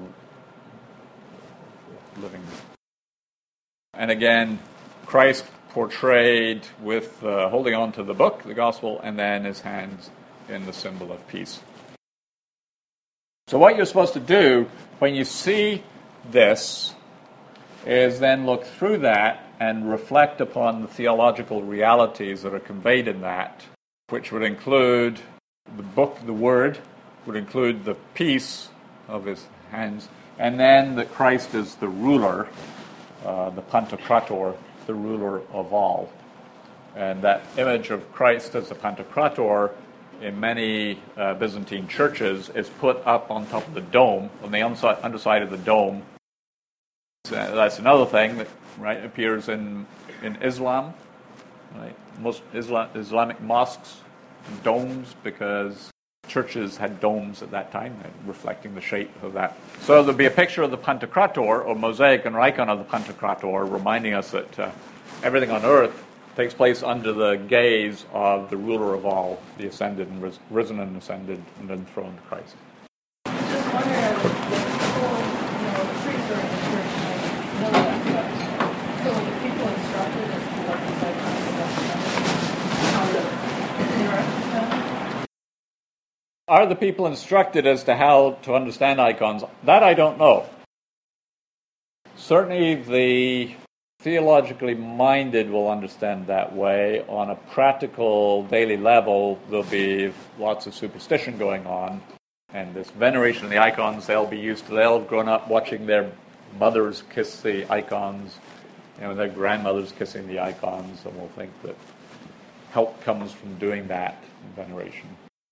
living. And again, Christ portrayed with holding on to the book, the gospel, and then his hands in the symbol of peace. So what you're supposed to do when you see this is then look through that and reflect upon the theological realities that are conveyed in that, which would include the book, the word, would include the peace of his hands, and then that Christ is the ruler, the Pantocrator, the ruler of all. And that image of Christ as the Pantocrator in many Byzantine churches is put up on top of the dome, on the underside of the dome. So that's another thing that appears in Islam. Right? Most Islamic mosques, domes, because churches had domes at that time, reflecting the shape of that. So there'll be a picture of the Pantocrator, or mosaic and icon of the Pantocrator, reminding us that everything on earth takes place under the gaze of the ruler of all, the ascended and risen and ascended and enthroned Christ. Just wondering, the whole, trees are in the church, I know that, but so the people instructed as to what these icons are, how to interact with them? Are the people instructed as to how to understand icons? That I don't know. Certainly the theologically minded will understand that way. On a practical daily level, there'll be lots of superstition going on. And this veneration of the icons, they'll have grown up watching their mothers kiss the icons, their grandmothers kissing the icons, and will think that help comes from doing that veneration.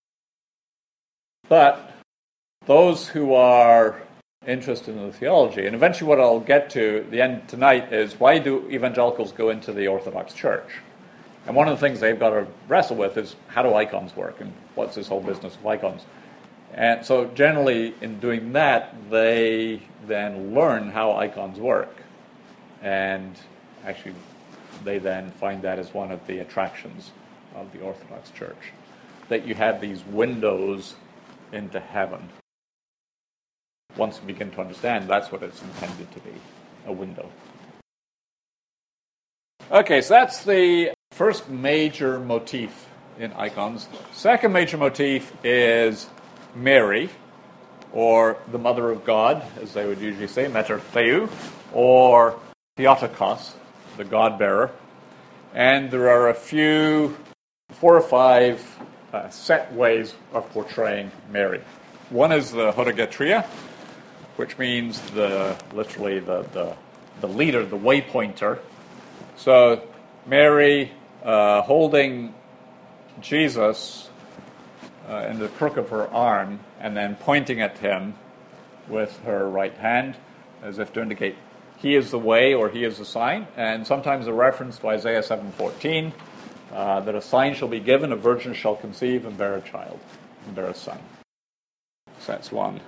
But those who are interested in the theology, and eventually what I'll get to at the end tonight is why do evangelicals go into the Orthodox Church? And one of the things they've got to wrestle with is how do icons work, and what's this whole business of icons? And so generally in doing that, they then learn how icons work. And actually they then find that as one of the attractions of the Orthodox Church, that you have these windows into heaven. Once you begin to understand, that's what it's intended to be, a window. Okay, so that's the first major motif in icons. Second major motif is Mary, or the Mother of God, as they would usually say, Mater Theou, or Theotokos, the God-bearer. And there are 4 or 5 set ways of portraying Mary. One is the Horagetria, which means literally the leader, the waypointer. So Mary holding Jesus in the crook of her arm and then pointing at him with her right hand as if to indicate he is the way or he is the sign. And sometimes a reference to Isaiah 7:14, that a sign shall be given, a virgin shall conceive and bear a child, and bear a son. So that's one.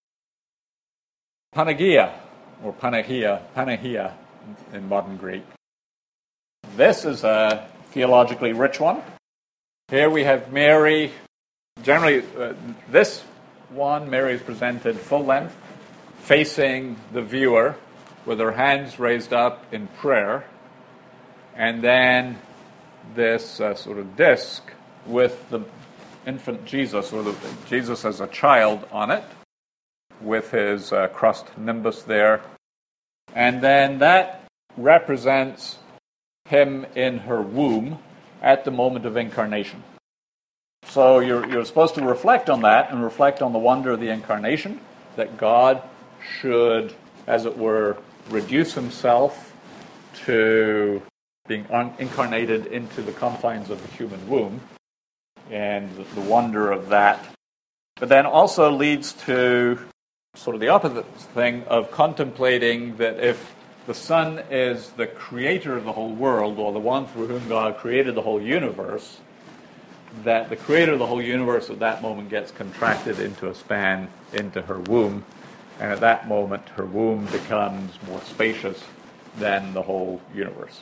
Panagia, or Panahia in modern Greek. This is a theologically rich one. Here we have Mary. Generally, this one, Mary is presented full length, facing the viewer, with her hands raised up in prayer, and then this sort of disc with the infant Jesus, or Jesus as a child on it, with his crust nimbus there. And then that represents him in her womb at the moment of incarnation. So you're supposed to reflect on that and reflect on the wonder of the incarnation, that God should, as it were, reduce himself to being incarnated into the confines of the human womb, and the wonder of that. But then also leads to sort of the opposite thing of contemplating that if the Son is the creator of the whole world, or the one through whom God created the whole universe, that the creator of the whole universe at that moment gets contracted into a span into her womb, and at that moment her womb becomes more spacious than the whole universe.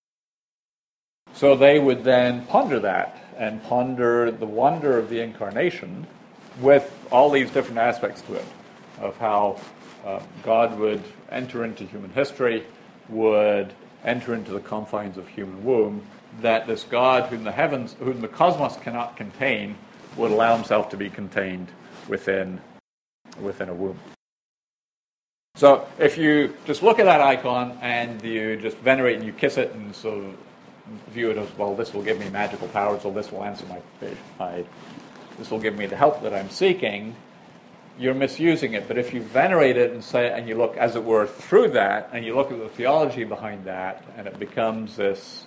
So they would then ponder that, and ponder the wonder of the incarnation with all these different aspects to it, of how God would enter into human history, would enter into the confines of human womb, that this God whom the cosmos cannot contain, would allow himself to be contained within a womb. So if you just look at that icon and you just venerate and you kiss it and sort of view it as, well, this will give me magical powers, or this will answer this will give me the help that I'm seeking, you're misusing it. But if you venerate it and you look, as it were, through that, and you look at the theology behind that, and it becomes this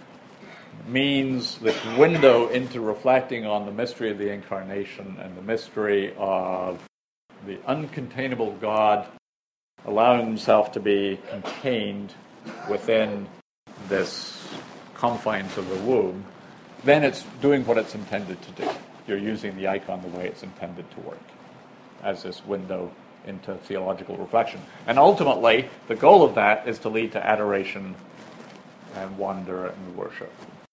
window into reflecting on the mystery of the incarnation and the mystery of the uncontainable God allowing himself to be contained within this confines of the womb, then it's doing what it's intended to do. You're using the icon the way it's intended to work, as this window into theological reflection. And ultimately, the goal of that is to lead to adoration and wonder and worship.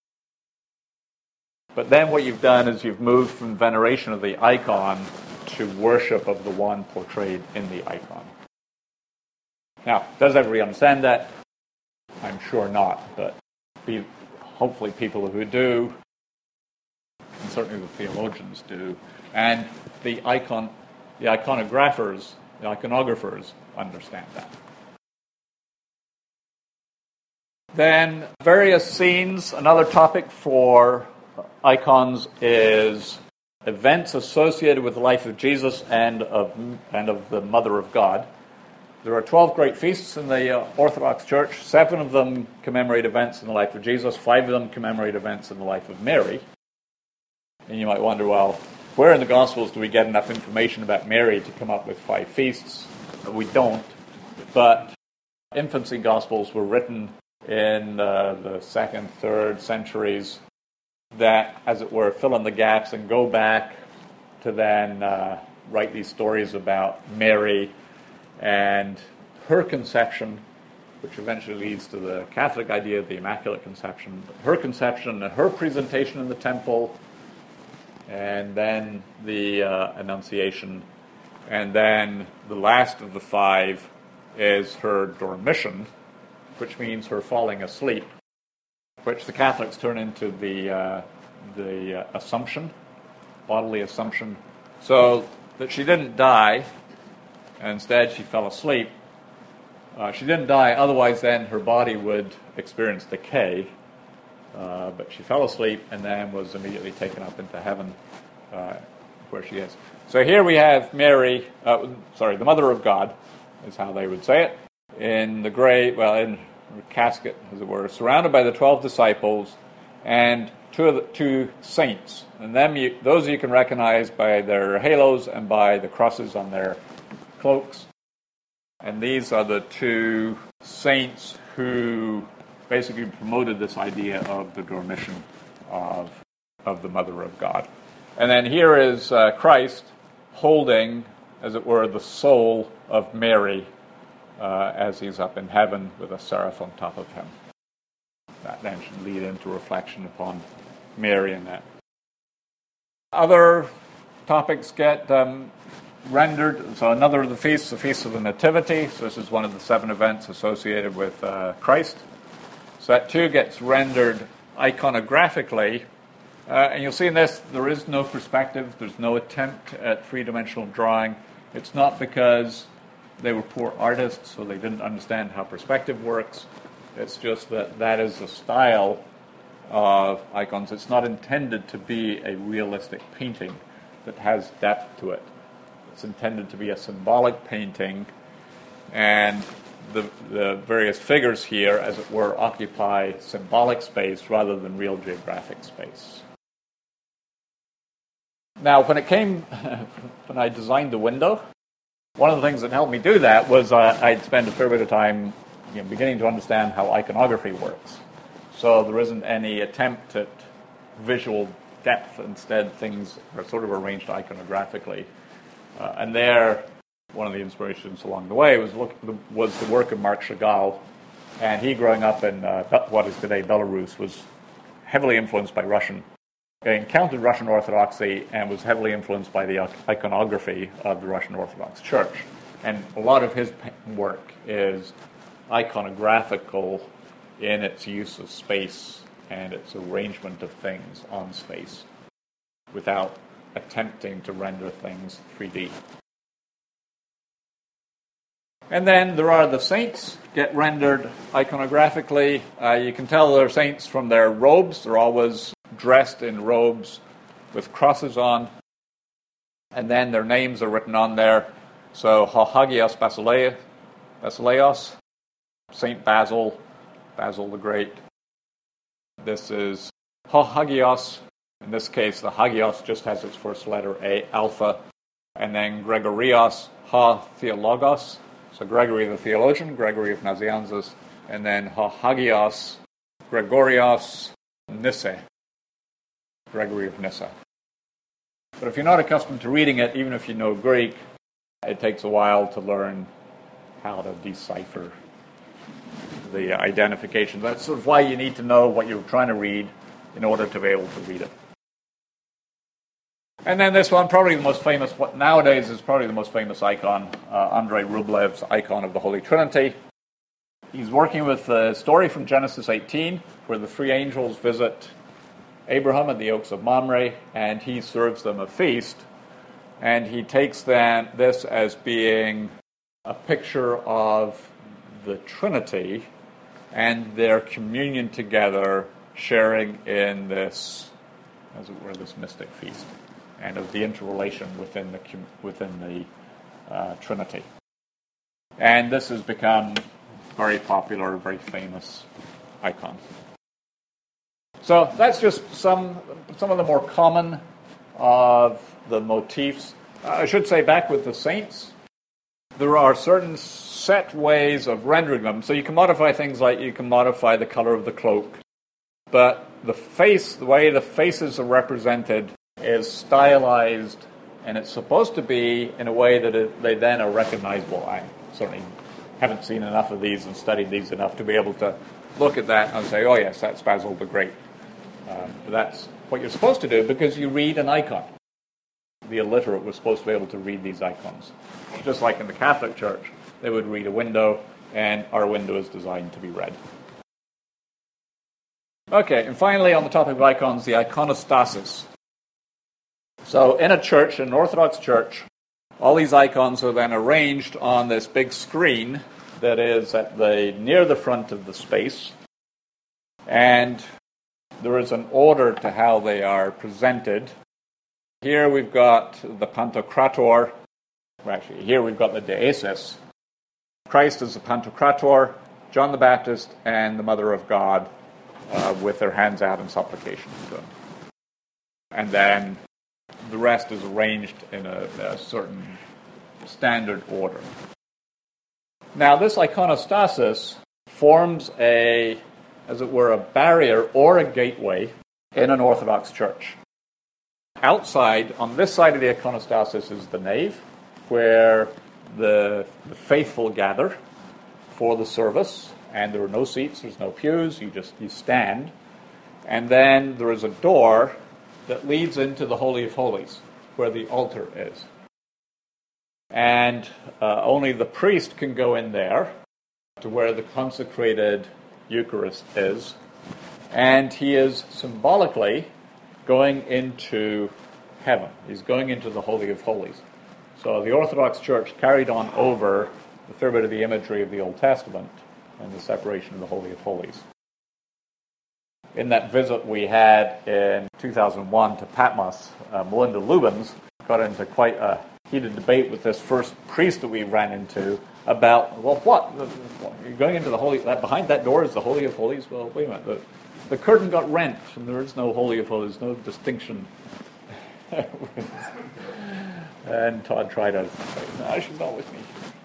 But then what you've done is you've moved from veneration of the icon to worship of the one portrayed in the icon. Now, does everybody understand that? I'm sure not, but hopefully people who do, and certainly the theologians do, and the iconographers understand that. Then various scenes. Another topic for icons is events associated with the life of Jesus and of the Mother of God. There are 12 great feasts in the Orthodox Church. 7 of them commemorate events in the life of Jesus. 5 of them commemorate events in the life of Mary. And you might wonder, well, where in the Gospels do we get enough information about Mary to come up with 5 feasts? We don't. But infancy Gospels were written in the 2nd, 3rd centuries that, as it were, fill in the gaps and go back to then write these stories about Mary and her conception which eventually leads to the Catholic idea of the Immaculate Conception. Her conception, her presentation in the temple, and then the Annunciation, and then the last of the 5 is her dormition, which means her falling asleep, which the Catholics turn into the Assumption, bodily Assumption, so that she didn't die, and instead she fell asleep. She didn't die, otherwise then her body would experience decay, but she fell asleep and then was immediately taken up into heaven, where she is. So here we have Mary, the Mother of God, is how they would say it, in the grave, in her casket, as it were, surrounded by the 12 disciples and two saints. And those you can recognize by their halos and by the crosses on their cloaks. And these are the 2 saints who basically promoted this idea of the dormition of the Mother of God. And then here is Christ holding, as it were, the soul of Mary as he's up in heaven with a seraph on top of him. That then should lead into reflection upon Mary and that. Other topics get rendered. So another of the feasts, the Feast of the Nativity. So this is one of the 7 events associated with Christ. So that too gets rendered iconographically. And you'll see in this, there is no perspective. There's no attempt at three-dimensional drawing. It's not because they were poor artists, so they didn't understand how perspective works. It's just that is the style of icons. It's not intended to be a realistic painting that has depth to it. It's intended to be a symbolic painting, and the various figures here, as it were, occupy symbolic space rather than real geographic space. Now, when I designed the window, one of the things that helped me do that was I'd spend a fair bit of time beginning to understand how iconography works. So there isn't any attempt at visual depth. Instead, things are sort of arranged iconographically. And there, one of the inspirations along the way was the work of Marc Chagall. And he, growing up in what is today Belarus, was heavily influenced by Russian. He encountered Russian Orthodoxy and was heavily influenced by the iconography of the Russian Orthodox Church. And a lot of his work is iconographical in its use of space and its arrangement of things on space without attempting to render things 3D. And then there are the saints get rendered iconographically. You can tell they're saints from their robes. They're always dressed in robes with crosses on. And then their names are written on there. So Hagios Basileos, Saint Basil, Basil the Great. This is Hagios. In this case, the Hagios just has its first letter A, alpha. And then Gregorios, Theologos. So Gregory the theologian, Gregory of Nazianzus. And then Hagios, Gregorios, Nyssa, Gregory of Nyssa. But if you're not accustomed to reading it, even if you know Greek, it takes a while to learn how to decipher the identification. That's sort of why you need to know what you're trying to read in order to be able to read it. And then this one, probably the most famous, what nowadays is probably the most famous icon, Andrei Rublev's icon of the Holy Trinity. He's working with a story from Genesis 18, where the 3 angels visit Abraham at the Oaks of Mamre, and he serves them a feast. And he takes this as being a picture of the Trinity and their communion together, sharing in this, as it were, this mystic feast, and of the interrelation within the Trinity. And this has become very popular, very famous icon. So that's just some of the more common of the motifs. I should say, back with the saints, there are certain set ways of rendering them. So you can modify things like you can modify the color of the cloak, but the way the faces are represented is stylized, and it's supposed to be in a way that they then are recognizable. I certainly haven't seen enough of these and studied these enough to be able to look at that and say, oh yes, that's Basil the Great. That's what you're supposed to do because you read an icon. The illiterate was supposed to be able to read these icons. Just like in the Catholic Church, they would read a window, and our window is designed to be read. Okay, and finally on the topic of icons, the iconostasis. So in a church, in an Orthodox church, all these icons are then arranged on this big screen that is near the front of the space, and there is an order to how they are presented. Here we've got the Pantocrator. Actually, here we've got the Deesis. Christ is the Pantocrator, John the Baptist, and the Mother of God with their hands out in supplication to him. And then the rest is arranged in a certain standard order. Now, this iconostasis forms as it were, a barrier or a gateway in an Orthodox church. Outside, on this side of the iconostasis, is the nave, where the faithful gather for the service, and there are no seats, there's no pews, you stand. And then there is a door that leads into the Holy of Holies, where the altar is. And only the priest can go in there to where the consecrated Eucharist is, and he is symbolically going into heaven. He's going into the Holy of Holies. So the Orthodox Church carried on over a fair bit of the imagery of the Old Testament and the separation of the Holy of Holies. In that visit we had in 2001 to Patmos, Melinda Lubens got into quite a heated debate with this first priest that we ran into about, well, what? You're going into the Holy, behind that door is the Holy of Holies? Well, wait a minute. The curtain got rent, and there is no Holy of Holies, no distinction. And Todd tried to say, no, she's not with me.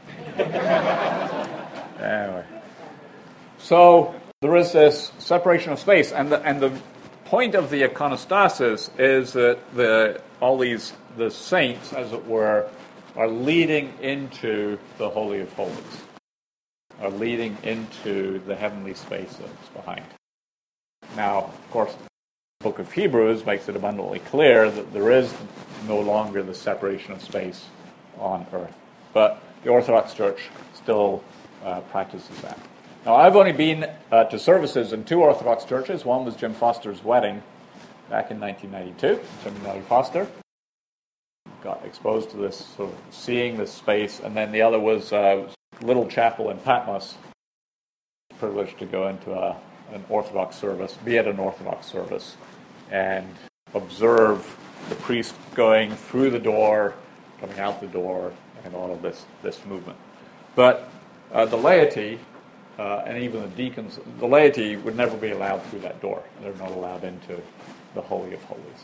Anyway. So there is this separation of space, and the point of the iconostasis is that the saints, as it were, are leading into the Holy of Holies, are leading into the heavenly space that's behind. Now, of course, the book of Hebrews makes it abundantly clear that there is no longer the separation of space on earth. But the Orthodox Church still practices that. Now, I've only been to services in two Orthodox churches. One was Jim Foster's wedding back in 1992, Jim and Nellie Foster. Got exposed to this, sort of seeing this space, and then the other was Little Chapel in Patmos. Privileged to go into an Orthodox service, be at an Orthodox service, and observe the priest going through the door, coming out the door, and all of this movement. But the laity, and even the deacons, the laity would never be allowed through that door. They're not allowed into the Holy of Holies.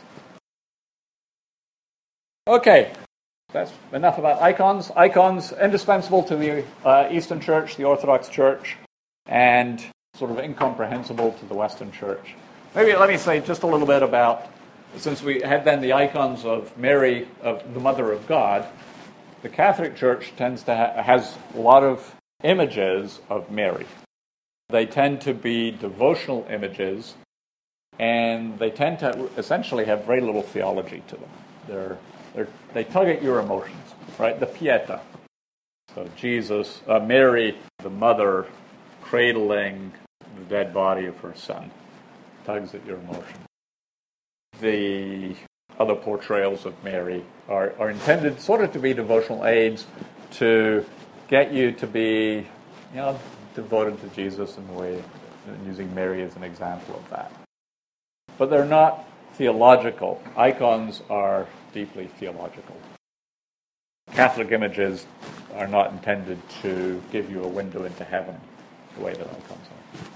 Okay, that's enough about icons. Icons, indispensable to the Eastern Church, the Orthodox Church, and sort of incomprehensible to the Western Church. Maybe let me say just a little bit about, since we had then the icons of Mary, of the Mother of God, the Catholic Church tends to has a lot of images of Mary. They tend to be devotional images, and they tend to essentially have very little theology to them. They tug at your emotions, right? The Pietà. So Jesus, Mary, the mother, cradling the dead body of her son, tugs at your emotion. The other portrayals of Mary are intended sort of to be devotional aids to get you to be, devoted to Jesus in the way, using Mary as an example of that. But they're not theological. Icons are deeply theological. Catholic images are not intended to give you a window into heaven the way that icons are.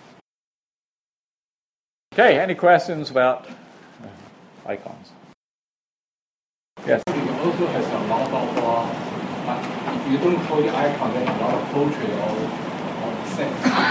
Okay, any questions about icons? Yes? It also has a lot of, if you don't call it icon, then a lot of poetry or sense.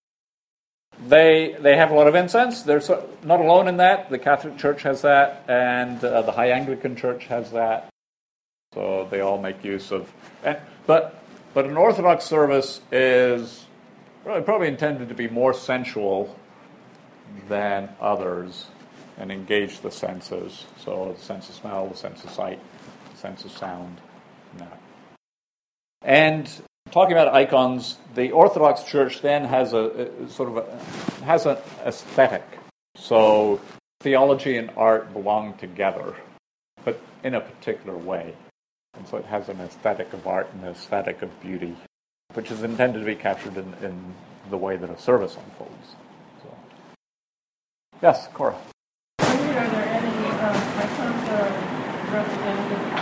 They have a lot of incense. They're not alone in that. The Catholic Church has that, and the High Anglican Church has that. So they all make use of... But But an Orthodox service is probably intended to be more sensual than others and engage the senses. So the sense of smell, the sense of sight, the sense of sound. And that. And talking about icons, the Orthodox Church then has has an aesthetic. So theology and art belong together, but in a particular way. And so it has an aesthetic of art and an aesthetic of beauty, which is intended to be captured in the way that a service unfolds. So. Yes, Cora. Are there any icons that are representative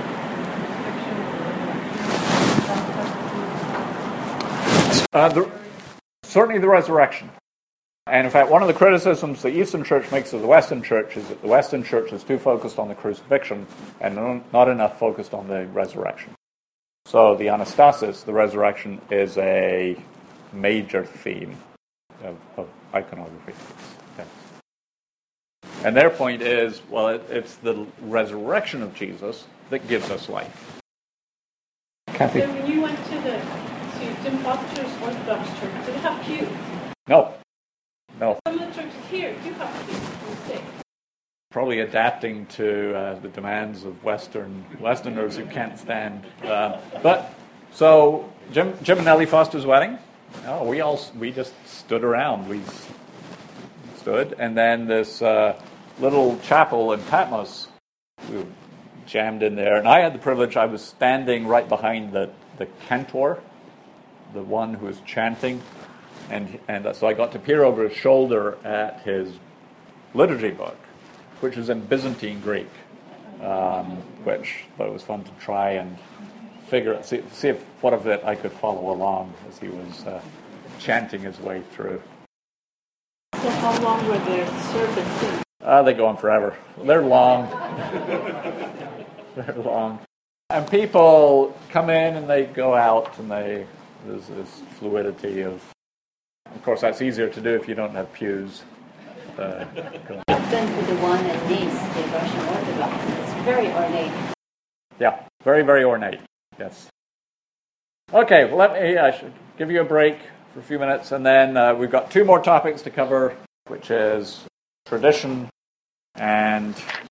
of crucifixion? Certainly the resurrection. And in fact, one of the criticisms the Eastern Church makes of the Western Church is that the Western Church is too focused on the crucifixion and not enough focused on the resurrection. So the Anastasis, the resurrection, is a major theme of iconography. Yes. And their point is, well, it's the resurrection of Jesus that gives us life. Kathy? So when you went to Jim Foster's Orthodox Church, did it have pews? No. Some of the churches here do have pews. Probably adapting to the demands of Westerners who can't stand. But so Jim and Ellie Foster's wedding. Oh, we just stood around. We stood, and then this little chapel in Patmos, we jammed in there, and I had the privilege. I was standing right behind the cantor, the one who was chanting, and so I got to peer over his shoulder at his liturgy book, which is in Byzantine Greek, but it was fun to try and see if what of it I could follow along as he was chanting his way through. So how long were their services? They go on forever. They're long. They're long. And people come in and they go out, and there's this fluidity of course, that's easier to do if you don't have pews. Then to the one at Nice, the Russian Orthodox, it's very ornate. Yeah, very, very ornate. Yes. Okay, well, I should give you a break for a few minutes, and then we've got two more topics to cover, which is tradition and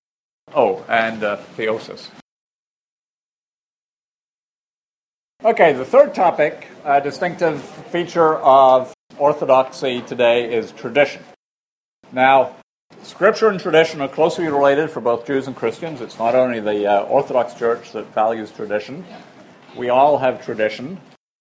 theosis. Okay, the third topic, a distinctive feature of Orthodoxy today, is tradition. Now, Scripture and tradition are closely related for both Jews and Christians. It's not only the Orthodox Church that values tradition. We all have tradition.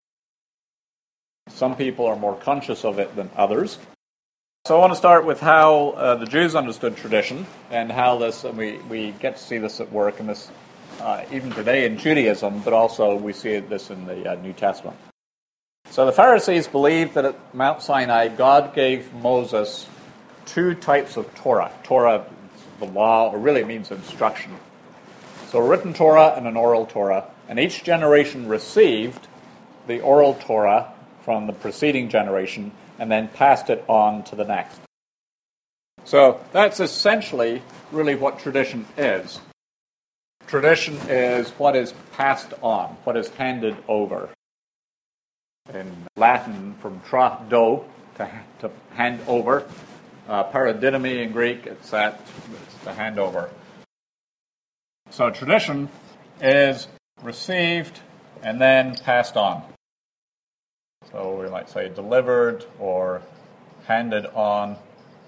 Some people are more conscious of it than others. So I want to start with how the Jews understood tradition and how this, and we get to see this at work in this, even today in Judaism, but also we see this in the New Testament. So the Pharisees believed that at Mount Sinai, God gave Moses two types of Torah. Torah, the law, or really it means instruction. So a written Torah and an oral Torah. And each generation received the oral Torah from the preceding generation and then passed it on to the next. So that's essentially really what tradition is. Tradition is what is passed on, what is handed over. In Latin, from tra do, to hand over. Paradidomi in Greek, it's the handover. So tradition is received and then passed on. So we might say delivered or handed on.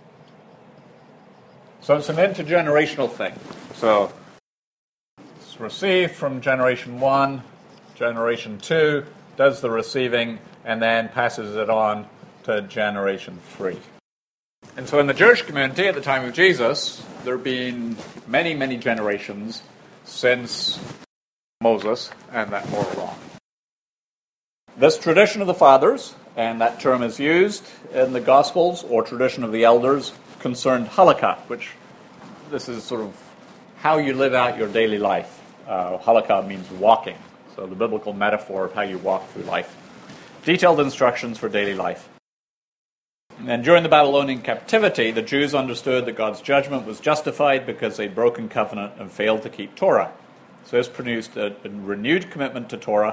So it's an intergenerational thing. So it's received from generation 1, generation 2, does the receiving, and then passes it on to generation 3. And so in the Jewish community at the time of Jesus, there have been many, many generations since Moses and that oral law. This tradition of the fathers, and that term is used in the Gospels, or tradition of the elders, concerned halakha, which this is sort of how you live out your daily life. Halakha means walking, so the biblical metaphor of how you walk through life. Detailed instructions for daily life. And during the Babylonian captivity, the Jews understood that God's judgment was justified because they'd broken covenant and failed to keep Torah. So this produced a renewed commitment to Torah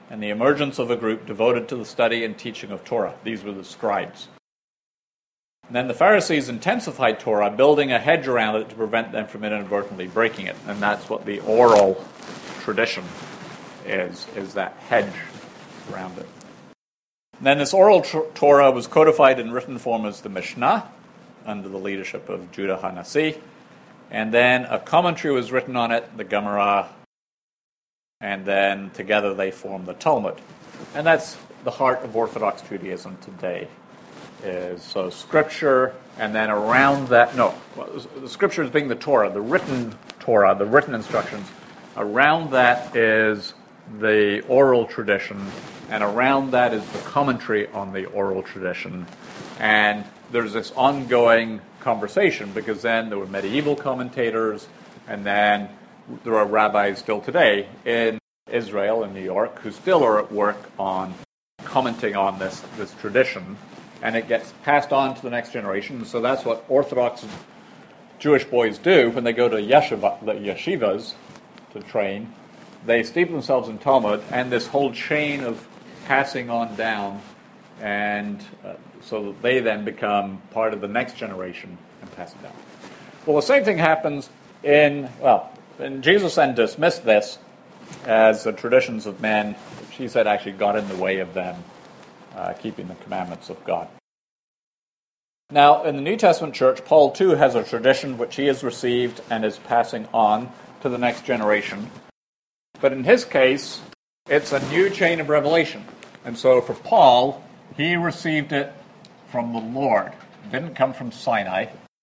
and the emergence of a group devoted to the study and teaching of Torah. These were the scribes. And then the Pharisees intensified Torah, building a hedge around it to prevent them from inadvertently breaking it. And that's what the oral tradition is that hedge around it. And then this oral Torah was codified in written form as the Mishnah, under the leadership of Judah HaNasi. And then a commentary was written on it, the Gemara, and then together they form the Talmud. And that's the heart of Orthodox Judaism today. So Scripture, and then around that, the Scriptures being the Torah, the written instructions. Around that is the oral tradition, and around that is the commentary on the oral tradition. And there's this ongoing conversation, because then there were medieval commentators, and then there are rabbis still today in Israel and New York who still are at work on commenting on this tradition, and it gets passed on to the next generation. So that's what Orthodox Jewish boys do when they go to yeshivas to train. They steep themselves in Talmud, and this whole chain of passing on down, and so that they then become part of the next generation and pass it down. Well, the same thing happens and Jesus then dismissed this as the traditions of men, which he said actually got in the way of them keeping the commandments of God. Now, in the New Testament church, Paul too has a tradition which he has received and is passing on to the next generation. But in his case, it's a new chain of revelation. And so for Paul, he received it from the Lord. It didn't come from Sinai.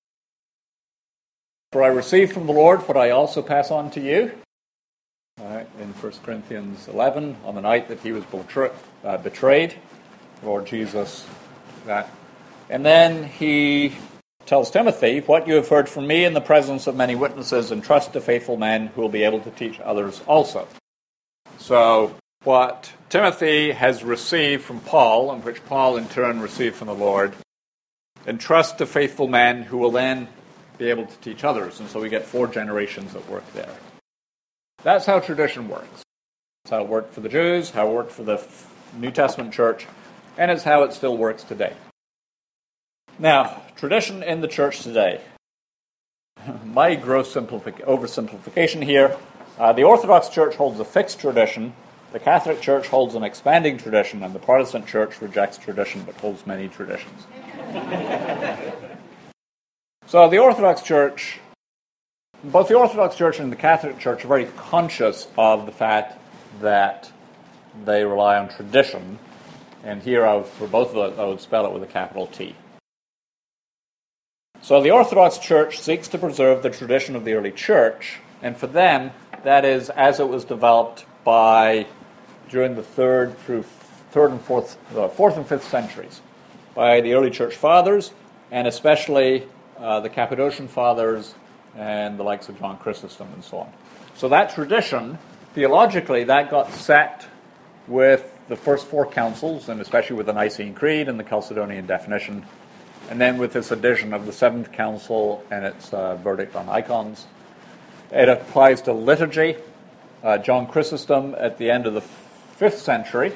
For I received from the Lord what I also pass on to you. In 1 Corinthians 11, on the night that he was betrayed, Lord Jesus, that. And then he tells Timothy, what you have heard from me in the presence of many witnesses, entrust to faithful men who will be able to teach others also. So what Timothy has received from Paul, and which Paul in turn received from the Lord, entrust to faithful men who will then be able to teach others. And so we get 4 generations at work there. That's how tradition works. It's how it worked for the Jews, how it worked for the New Testament church, and it's how it still works today. Now, tradition in the church today. My gross oversimplification here. The Orthodox Church holds a fixed tradition, the Catholic Church holds an expanding tradition, and the Protestant Church rejects tradition but holds many traditions. So the Orthodox Church, both the Orthodox Church and the Catholic Church are very conscious of the fact that they rely on tradition, and here for both of them I would spell it with a capital T. So the Orthodox Church seeks to preserve the tradition of the early church, and for them, that is as it was developed during the 4th and 5th centuries, by the early church fathers, and especially the Cappadocian fathers and the likes of John Chrysostom and so on. So that tradition, theologically, that got set with the first 4 councils, and especially with the Nicene Creed and the Chalcedonian definition, and then with this addition of the 7th Council and its verdict on icons. It applies to liturgy. John Chrysostom at the end of the 4th century,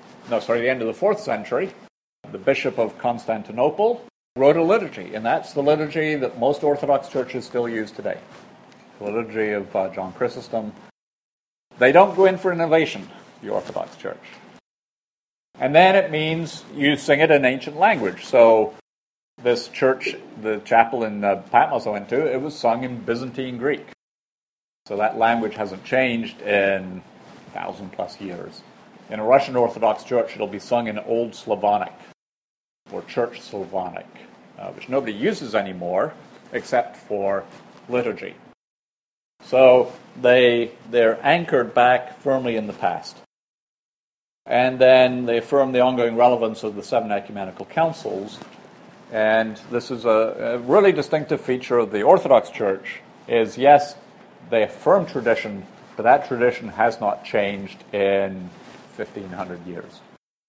the Bishop of Constantinople, wrote a liturgy, and that's the liturgy that most Orthodox churches still use today. The liturgy of John Chrysostom. They don't go in for innovation, the Orthodox Church. And then it means you sing it in ancient language. So this church, the chapel in Patmos I went to, it was sung in Byzantine Greek. So that language hasn't changed in 1,000+ years. In a Russian Orthodox church, it'll be sung in Old Slavonic, or Church Slavonic, which nobody uses anymore except for liturgy. So they're anchored back firmly in the past. And then they affirm the ongoing relevance of the 7 ecumenical councils. And this is a really distinctive feature of the Orthodox Church, is yes, they affirm tradition, but that tradition has not changed in 1,500 years.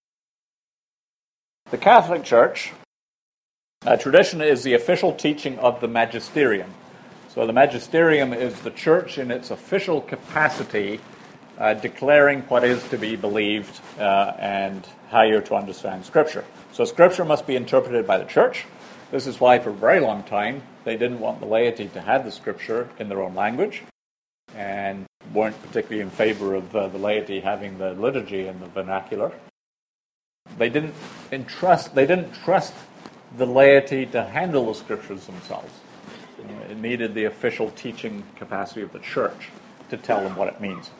The Catholic Church, tradition is the official teaching of the magisterium. So the magisterium is the church in its official capacity declaring what is to be believed and how you're to understand Scripture. So Scripture must be interpreted by the church. This is why for a very long time they didn't want the laity to have the Scripture in their own language and weren't particularly in favor of the laity having the liturgy in the vernacular. They didn't trust the laity to handle the Scriptures themselves. It needed the official teaching capacity of the church to tell them what it means.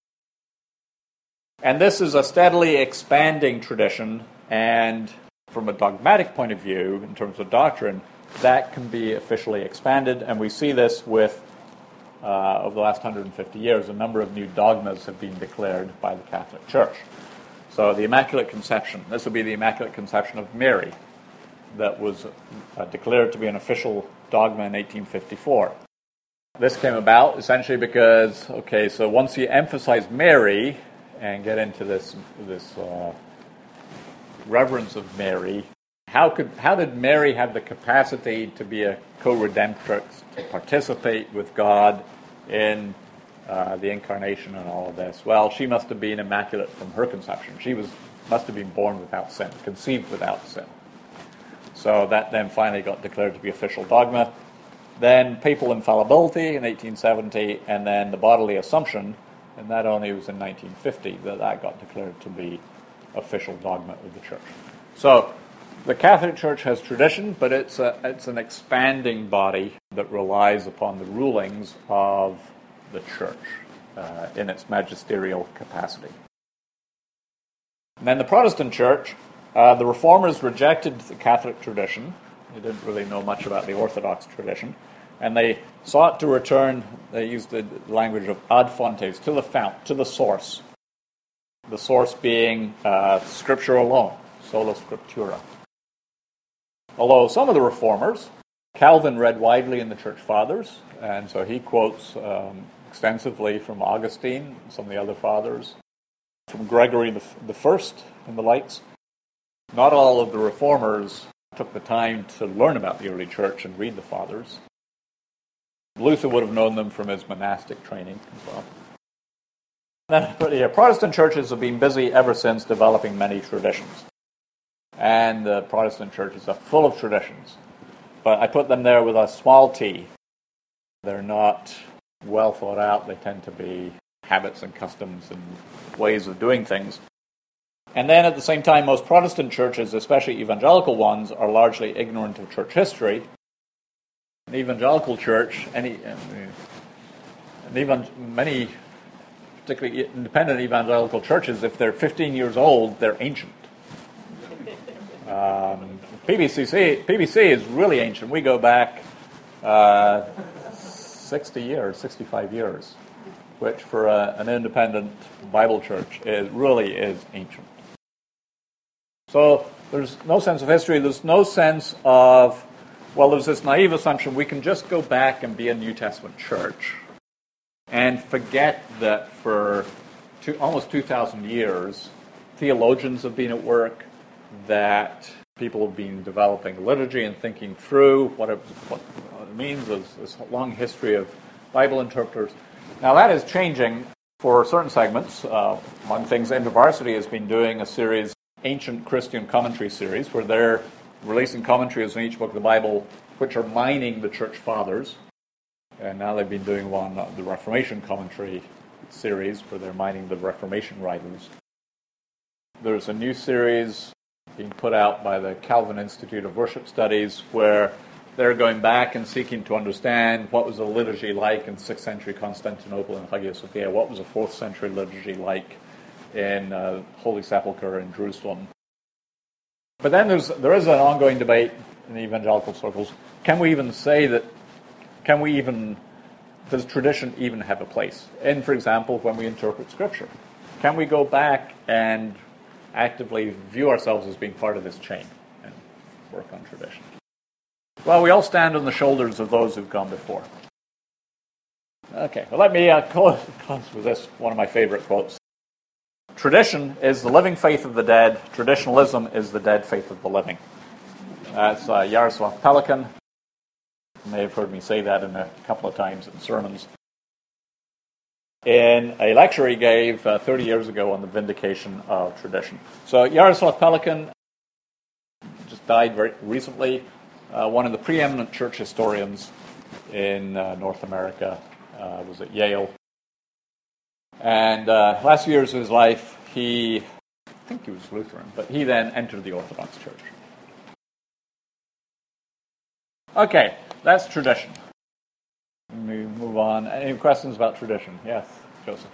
And this is a steadily expanding tradition, and from a dogmatic point of view, in terms of doctrine, that can be officially expanded, and we see this with, over the last 150 years, a number of new dogmas have been declared by the Catholic Church. So the Immaculate Conception, this will be the Immaculate Conception of Mary, that was declared to be an official dogma in 1854. This came about essentially because, so once you emphasize Mary and get into this reverence of Mary, how did Mary have the capacity to be a co-redemptrix, to participate with God in the incarnation and all of this? Well, she must have been immaculate from her conception. She must have been born without sin, conceived without sin. So that then finally got declared to be official dogma. Then papal infallibility in 1870, and then the bodily assumption, and that only was in 1950 that got declared to be official dogma of the church. So the Catholic Church has tradition, but it's an expanding body that relies upon the rulings of the church in its magisterial capacity. And then the Protestant Church, the Reformers rejected the Catholic tradition. They didn't really know much about the Orthodox tradition. And they sought to return, they used the language of ad fontes, to the fount, to the source. The source being Scripture alone, sola scriptura. Although some of the Reformers, Calvin read widely in the Church Fathers, and so he quotes extensively from Augustine, and some of the other fathers, from Gregory the First and the likes. Not all of the Reformers took the time to learn about the early church and read the fathers. Luther would have known them from his monastic training as well. Then, Protestant churches have been busy ever since developing many traditions. And the Protestant churches are full of traditions. But I put them there with a small t. They're not well thought out. They tend to be habits and customs and ways of doing things. And then at the same time, most Protestant churches, especially evangelical ones, are largely ignorant of church history. An evangelical church, many, particularly independent evangelical churches, if they're 15 years old, they're ancient. PBC is really ancient. We go back 60 years, 65 years, which for an independent Bible church really is ancient. So there's no sense of history. There's no sense of, there's this naive assumption we can just go back and be a New Testament church and forget that for almost 2,000 years, theologians have been at work, that people have been developing liturgy and thinking through what it means. There's this long history of Bible interpreters. Now that is changing for certain segments. Among things, InterVarsity has been doing a series, Ancient Christian Commentary series, where they're releasing commentaries on each book of the Bible, which are mining the Church Fathers. And now they've been doing one, the Reformation Commentary series, where they're mining the Reformation writers. There's a new series being put out by the Calvin Institute of Worship Studies, where they're going back and seeking to understand what was the liturgy like in 6th century Constantinople and Hagia Sophia, what was the 4th century liturgy like in Holy Sepulchre in Jerusalem. But then there is an ongoing debate in the evangelical circles. Can we even say that, does tradition even have a place? In, for example, when we interpret Scripture, can we go back and actively view ourselves as being part of this chain and work on tradition? Well, we all stand on the shoulders of those who've gone before. Okay, well, let me close with this, one of my favorite quotes. Tradition is the living faith of the dead. Traditionalism is the dead faith of the living. That's Jaroslav Pelikan. You may have heard me say that a couple of times in sermons. in a lecture he gave 30 years ago on the vindication of tradition. So Yaroslav Pelikan just died very recently, one of the preeminent church historians in North America, was at Yale. And last few years of his life, I think he was Lutheran, but he then entered the Orthodox Church. Okay, that's tradition. Let me move on. Any questions about tradition? Yes, Joseph.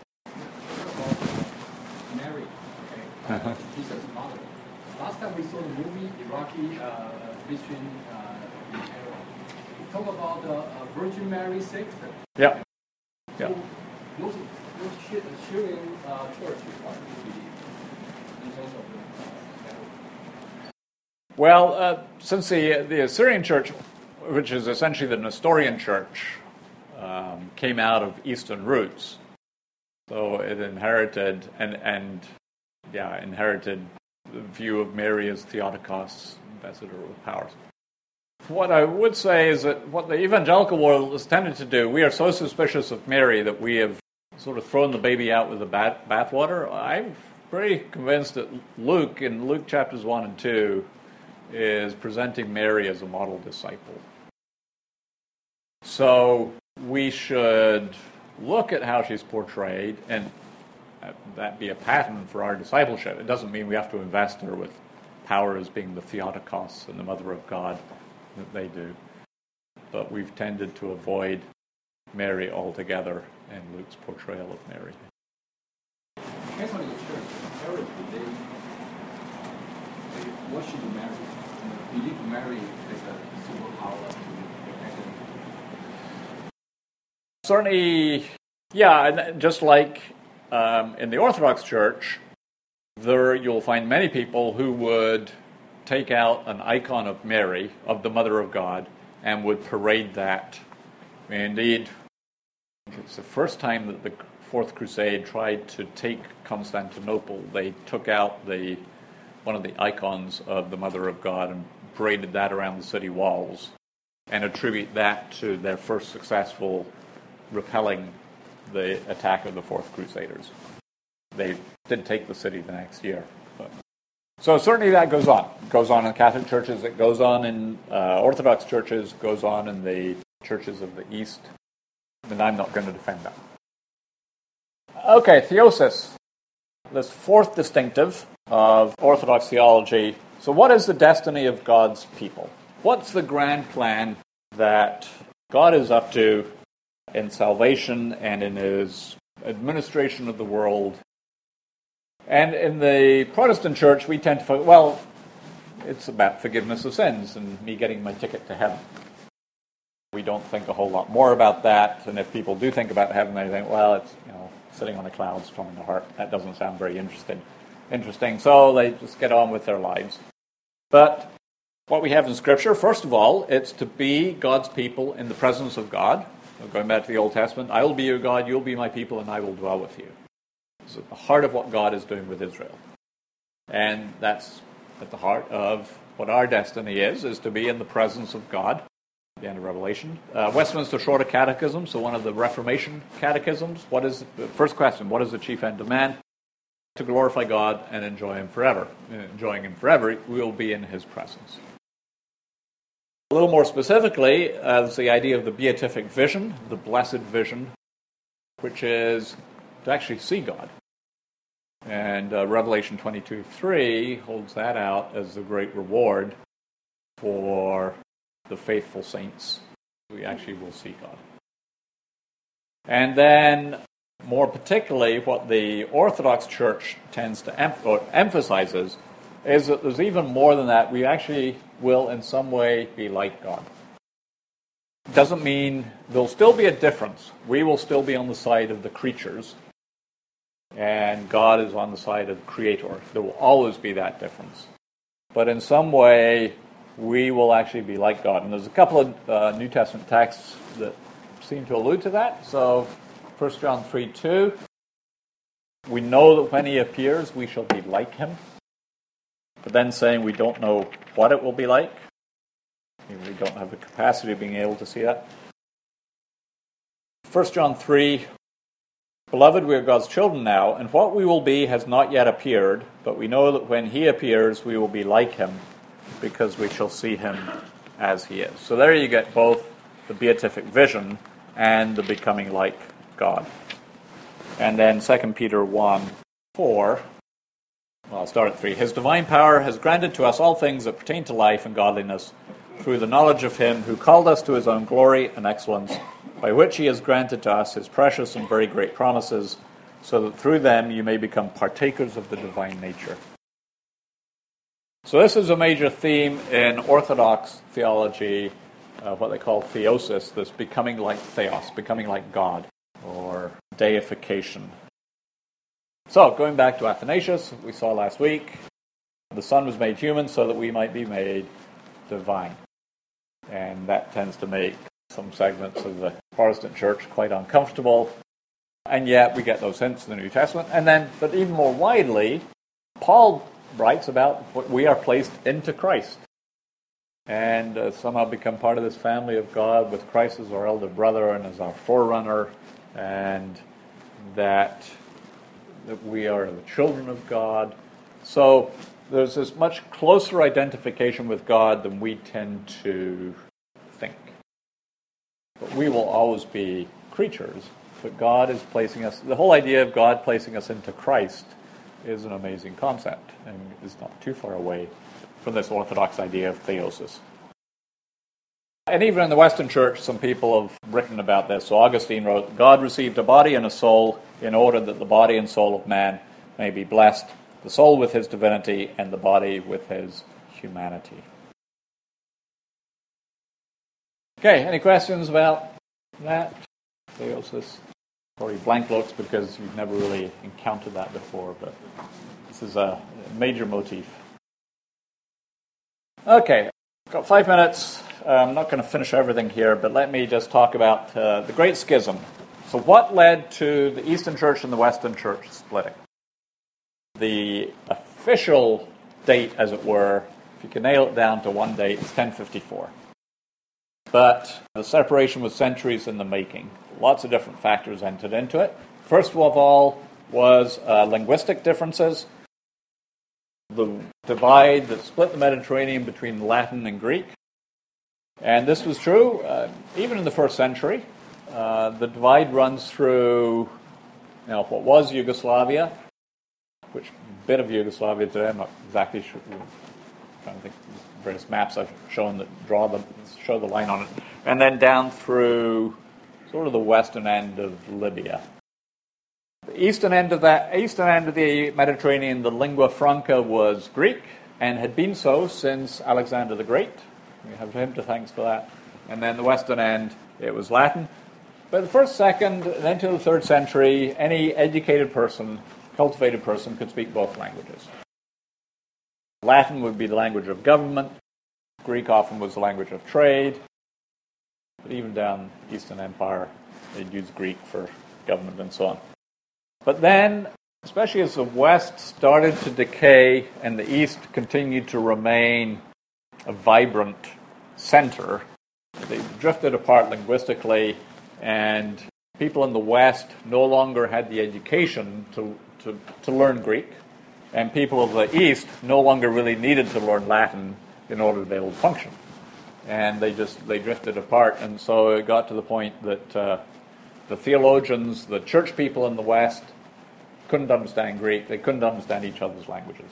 Mary, okay, Jesus' mother. Last time we saw the movie Iraqi Christian era. We talk about the Virgin Mary sixth. Yeah. Yeah. So those Syrian church what do you believe in terms of the Well, since the Assyrian Church, which is essentially the Nestorian Church, came out of Eastern roots, so it inherited inherited the view of Mary as Theotokos, ambassador of powers. What I would say is that what the evangelical world has tended to do, we are so suspicious of Mary that we have sort of thrown the baby out with the bathwater. I'm pretty convinced that Luke, in Luke chapters 1 and 2, is presenting Mary as a model disciple. So we should look at how she's portrayed and that be a pattern for our discipleship. It doesn't mean we have to invest her with power as being the Theotokos and the Mother of God that they do. But we've tended to avoid Mary altogether in Luke's portrayal of Mary. Catholic Church, apparently they worship Mary and believe Mary is a superpower to the Catholic. Certainly, yeah, and just like in the Orthodox Church, there you'll find many people who would take out an icon of Mary, of the Mother of God, and would parade that. I mean, indeed, it's the first time that the Fourth Crusade tried to take Constantinople. They took out one of the icons of the Mother of God and paraded that around the city walls and attribute that to their first successful repelling the attack of the Fourth Crusaders. They did take the city the next year. So certainly that goes on. It goes on in Catholic churches, it goes on in Orthodox churches, goes on in the churches of the East, and I'm not going to defend that. Okay, theosis. This fourth distinctive of Orthodox theology. So what is the destiny of God's people? What's the grand plan that God is up to in salvation and in his administration of the world? And in the Protestant church, we tend to focus, well, it's about forgiveness of sins and me getting my ticket to heaven. We don't think a whole lot more about that, and if people do think about heaven, they think, well, it's sitting on the clouds, storming the heart. That doesn't sound very interesting, so they just get on with their lives. But what we have in Scripture, first of all, it's to be God's people in the presence of God. Going back to the Old Testament, I will be your God, you'll be my people, and I will dwell with you. It's at the heart of what God is doing with Israel. And that's at the heart of what our destiny is to be in the presence of God. At the end of Revelation. Westminster Shorter Catechism, so one of the Reformation catechisms. First question, what is the chief end of man? To glorify God and enjoy him forever. Enjoying him forever, we will be in his presence. A little more specifically, is the idea of the beatific vision, the blessed vision, which is to actually see God. And Revelation 22:3 holds that out as the great reward for the faithful saints. We actually will see God. And then, more particularly, what the Orthodox Church tends to emphasizes is that there's even more than that. We actually will in some way be like God. Doesn't mean there'll still be a difference. We will still be on the side of the creatures, and God is on the side of the Creator. There will always be that difference. But in some way, we will actually be like God. And there's a couple of New Testament texts that seem to allude to that. So 1 John 3:2, we know that when he appears, we shall be like him. But then saying we don't know what it will be like. We don't have the capacity of being able to see that. 1 John 3, Beloved, we are God's children now, and what we will be has not yet appeared, but we know that when he appears, we will be like him, because we shall see him as he is. So there you get both the beatific vision and the becoming like God. And then 2 Peter 1:4. Well, I'll start at 3. His divine power has granted to us all things that pertain to life and godliness through the knowledge of him who called us to his own glory and excellence, by which he has granted to us his precious and very great promises, so that through them you may become partakers of the divine nature. So this is a major theme in Orthodox theology, what they call theosis, this becoming like theos, becoming like God, or deification. So, going back to Athanasius, we saw last week, the Son was made human so that we might be made divine. And that tends to make some segments of the Protestant church quite uncomfortable. And yet we get those hints in the New Testament. And then, but even more widely, Paul writes about what we are placed into Christ. And somehow become part of this family of God with Christ as our elder brother and as our forerunner. And that we are the children of God. So there's this much closer identification with God than we tend to think. But we will always be creatures, but God is placing us, the whole idea of God placing us into Christ is an amazing concept, and is not too far away from this Orthodox idea of theosis. And even in the Western Church, some people have written about this. So Augustine wrote, God received a body and a soul in order that the body and soul of man may be blessed, the soul with his divinity and the body with his humanity. Okay, any questions about that? Theosis? Probably blank looks because you've never really encountered that before, but this is a major motif. Okay, got 5 minutes. I'm not going to finish everything here, but let me just talk about the Great Schism. So what led to the Eastern Church and the Western Church splitting? The official date, as it were, if you can nail it down to one date, it's 1054. But the separation was centuries in the making. Lots of different factors entered into it. First of all was linguistic differences. The divide that split the Mediterranean between Latin and Greek. And this was true even in the first century. The divide runs through what was Yugoslavia, which bit of Yugoslavia today, I'm not exactly sure. I'm trying to think, various maps I've shown that show the line on it. And then down through sort of the western end of Libya. The eastern end of the Mediterranean, the lingua franca was Greek, and had been so since Alexander the Great. We have him to thanks for that. And then the western end, it was Latin. But the first, second, and then to the 3rd century, any educated person, cultivated person, could speak both languages. Latin would be the language of government. Greek often was the language of trade. But even down the Eastern Empire, they'd use Greek for government and so on. But then, especially as the West started to decay and the East continued to remain a vibrant center, they drifted apart linguistically, and people in the West no longer had the education to learn Greek, and people of the East no longer really needed to learn Latin in order to be able to function. And they drifted apart, and so it got to the point that the theologians, the church people in the West, couldn't understand Greek. They couldn't understand each other's languages.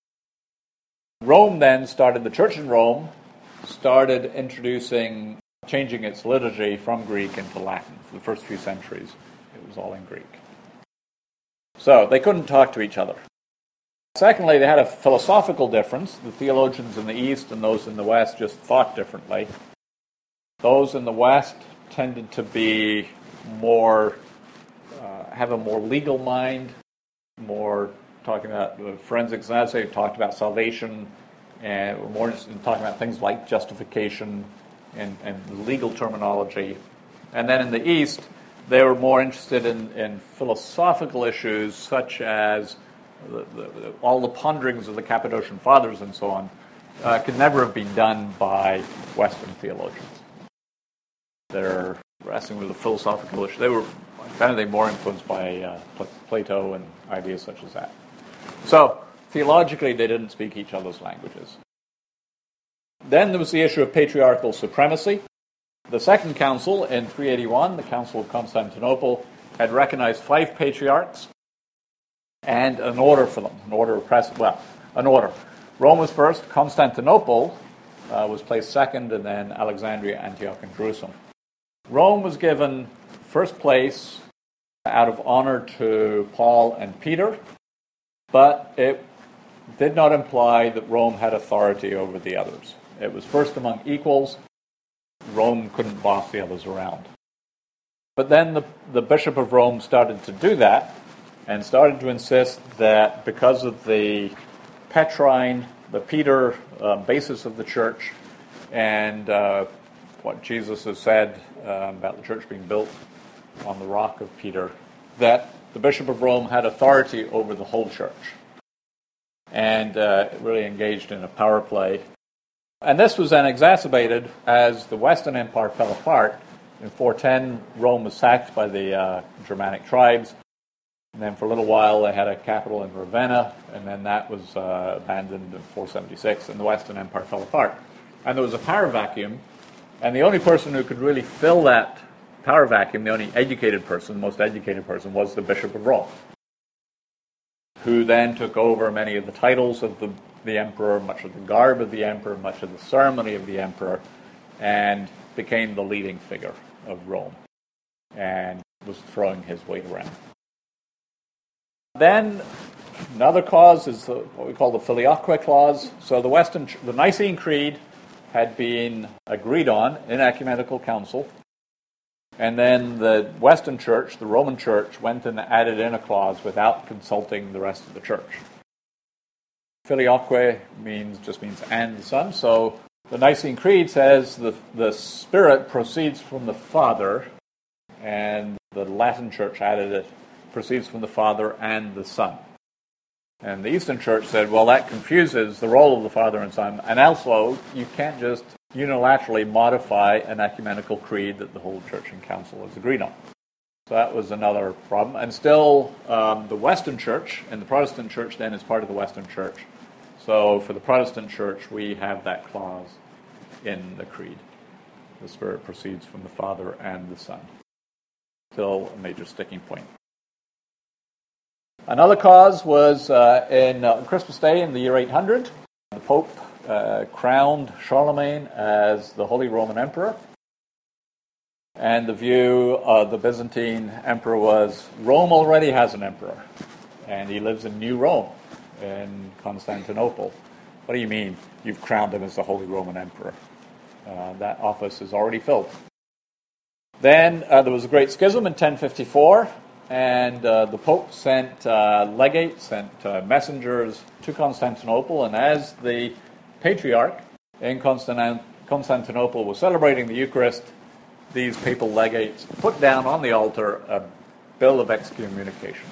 Rome then the church in Rome started changing its liturgy from Greek into Latin. For the first few centuries, it was all in Greek. So they couldn't talk to each other. Secondly, they had a philosophical difference. The theologians in the East and those in the West just thought differently. Those in the West tended to be have a more legal mind, more talking about forensics and they talked about salvation, and were more interested in talking about things like justification and legal terminology. And then in the East, they were more interested in philosophical issues such as all the ponderings of the Cappadocian Fathers and so on could never have been done by Western theologians. They're wrestling with the philosophical issue. They were if anything, more influenced by Plato and ideas such as that. So, theologically, they didn't speak each other's languages. Then there was the issue of patriarchal supremacy. The Second Council in 381, the Council of Constantinople, had recognized 5 patriarchs and an order for them, an order. Rome was first, Constantinople was placed second, and then Alexandria, Antioch, and Jerusalem. Rome was given first place out of honor to Paul and Peter, but it did not imply that Rome had authority over the others. It was first among equals. Rome couldn't boss the others around. But then the Bishop of Rome started to do that and started to insist that because of the Petrine, the Peter basis of the church, and what Jesus has said about the church being built on the rock of Peter, that the Bishop of Rome had authority over the whole church and really engaged in a power play. And this was then exacerbated as the Western Empire fell apart. In 410, Rome was sacked by the Germanic tribes. And then for a little while, they had a capital in Ravenna, and then that was abandoned in 476, and the Western Empire fell apart. And there was a power vacuum, and the only person who could really fill that power vacuum, the only educated person, the most educated person, was the Bishop of Rome, who then took over many of the titles of the emperor, much of the garb of the emperor, much of the ceremony of the emperor, and became the leading figure of Rome, and was throwing his weight around. Then another clause is what we call the Filioque clause. So the Nicene Creed had been agreed on in ecumenical council, and then the Western Church, the Roman Church, went and added in a clause without consulting the rest of the church. Filioque just means and the Son. So the Nicene Creed says the Spirit proceeds from the Father, and the Latin Church added it, proceeds from the Father and the Son. And the Eastern Church said, well, that confuses the role of the Father and Son, and also you can't just unilaterally modify an ecumenical creed that the whole church and council has agreed on. So that was another problem. And still, the Western Church and the Protestant Church then is part of the Western Church. So for the Protestant Church, we have that clause in the creed. The Spirit proceeds from the Father and the Son. Still a major sticking point. Another cause was in Christmas Day in the year 800. The Pope crowned Charlemagne as the Holy Roman Emperor. And the view of the Byzantine emperor was, Rome already has an emperor, and he lives in New Rome, in Constantinople. What do you mean you've crowned him as the Holy Roman Emperor? That office is already filled. Then there was a great schism in 1054, and the Pope sent legates, sent messengers to Constantinople, and as the Patriarch in Constantinople was celebrating the Eucharist, these papal legates put down on the altar a bill of excommunication.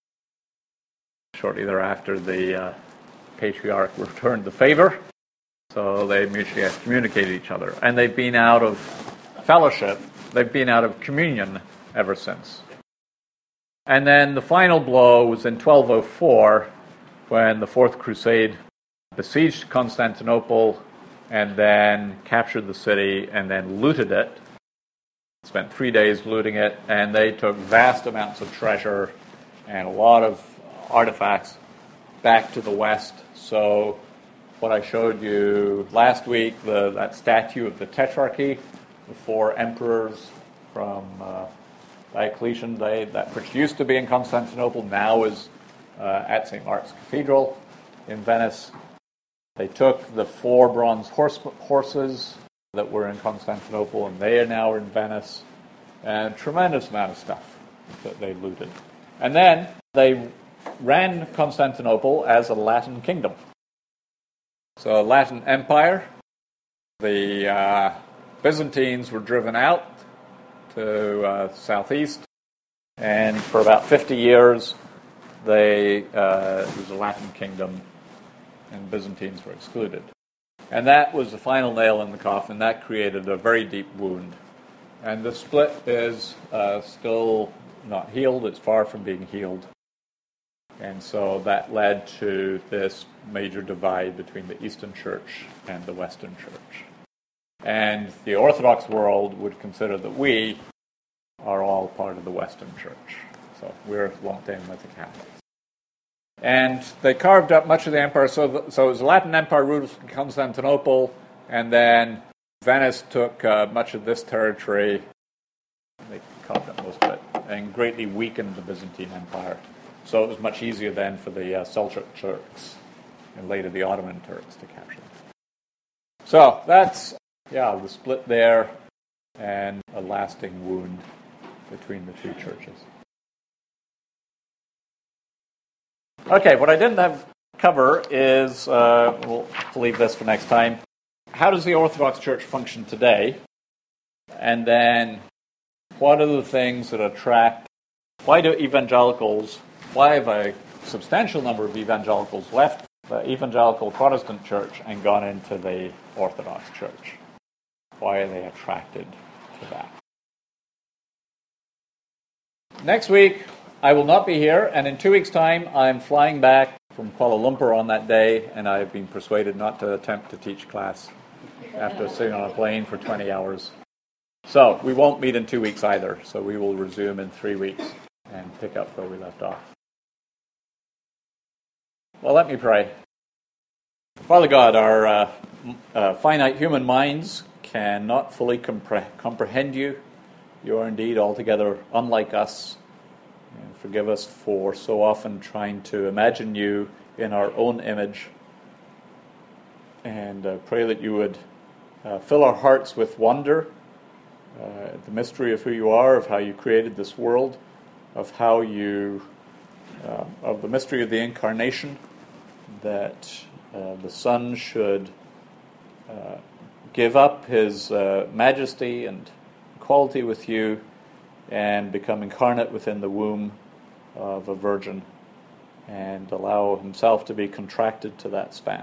Shortly thereafter, the Patriarch returned the favor, so they mutually excommunicated each other. And they've been out of fellowship, they've been out of communion ever since. And then the final blow was in 1204, when the Fourth Crusade besieged Constantinople and then captured the city and then looted it. Spent 3 days looting it, and they took vast amounts of treasure and a lot of artifacts back to the west. So what I showed you last week, that statue of the Tetrarchy, the 4 emperors from Diocletian, which used to be in Constantinople, now is at St. Mark's Cathedral in Venice. They took the 4 bronze horses that were in Constantinople, and they are now in Venice, and a tremendous amount of stuff that they looted. And then they ran Constantinople as a Latin kingdom. So a Latin empire. The Byzantines were driven out to southeast, and for about 50 years it was a Latin kingdom, and Byzantines were excluded. And that was the final nail in the coffin. That created a very deep wound. And the split is still not healed. It's far from being healed. And so that led to this major divide between the Eastern Church and the Western Church. And the Orthodox world would consider that we are all part of the Western Church. So we're lumped in with the Catholics. And they carved up much of the empire. So it was the Latin Empire ruled from Constantinople, and then Venice took much of this territory. They carved up most of it, and greatly weakened the Byzantine Empire. So it was much easier then for the Seljuk Turks, and later the Ottoman Turks, to capture them. So that's, the split there, and a lasting wound between the two churches. Okay, what I didn't cover is, we'll leave this for next time, how does the Orthodox Church function today? And then, what are the things that attract, why have a substantial number of evangelicals left the evangelical Protestant church and gone into the Orthodox Church? Why are they attracted to that? Next week, I will not be here, and in 2 weeks' time, I'm flying back from Kuala Lumpur on that day, and I've been persuaded not to attempt to teach class after sitting on a plane for 20 hours. So, we won't meet in 2 weeks either, so we will resume in 3 weeks and pick up where we left off. Well, let me pray. Father God, our finite human minds cannot fully comprehend you. You are indeed altogether unlike us. And forgive us for so often trying to imagine you in our own image. And pray that you would fill our hearts with wonder, the mystery of who you are, of how you created this world, of how you, of the mystery of the Incarnation, that the Son should give up his majesty and equality with you and become incarnate within the womb of a virgin and allow himself to be contracted to that span.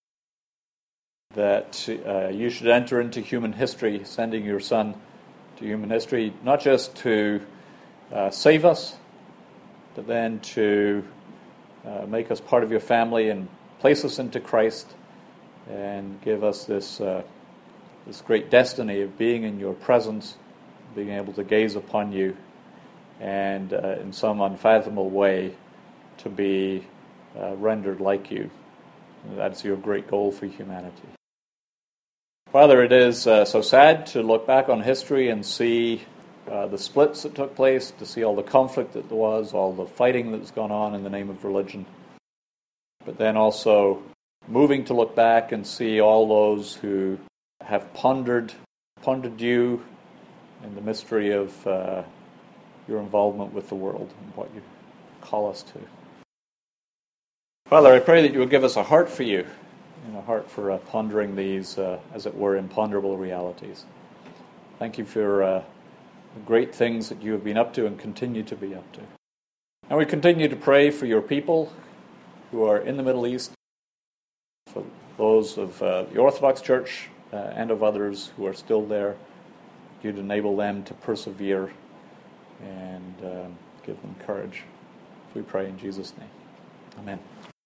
That you should enter into human history, sending your Son to human history, not just to save us, but then to make us part of your family and place us into Christ and give us this great destiny of being in your presence, being able to gaze upon you, and in some unfathomable way to be rendered like you. That's your great goal for humanity. Father, it is so sad to look back on history and see the splits that took place, to see all the conflict that there was, all the fighting that's gone on in the name of religion. But then also moving to look back and see all those who have pondered you in the mystery of your involvement with the world and what you call us to. Father, I pray that you will give us a heart for you, and a heart for pondering these, as it were, imponderable realities. Thank you for the great things that you have been up to and continue to be up to. And we continue to pray for your people who are in the Middle East, for those of the Orthodox Church and of others who are still there. You'd enable them to persevere and give them courage. We pray in Jesus' name. Amen.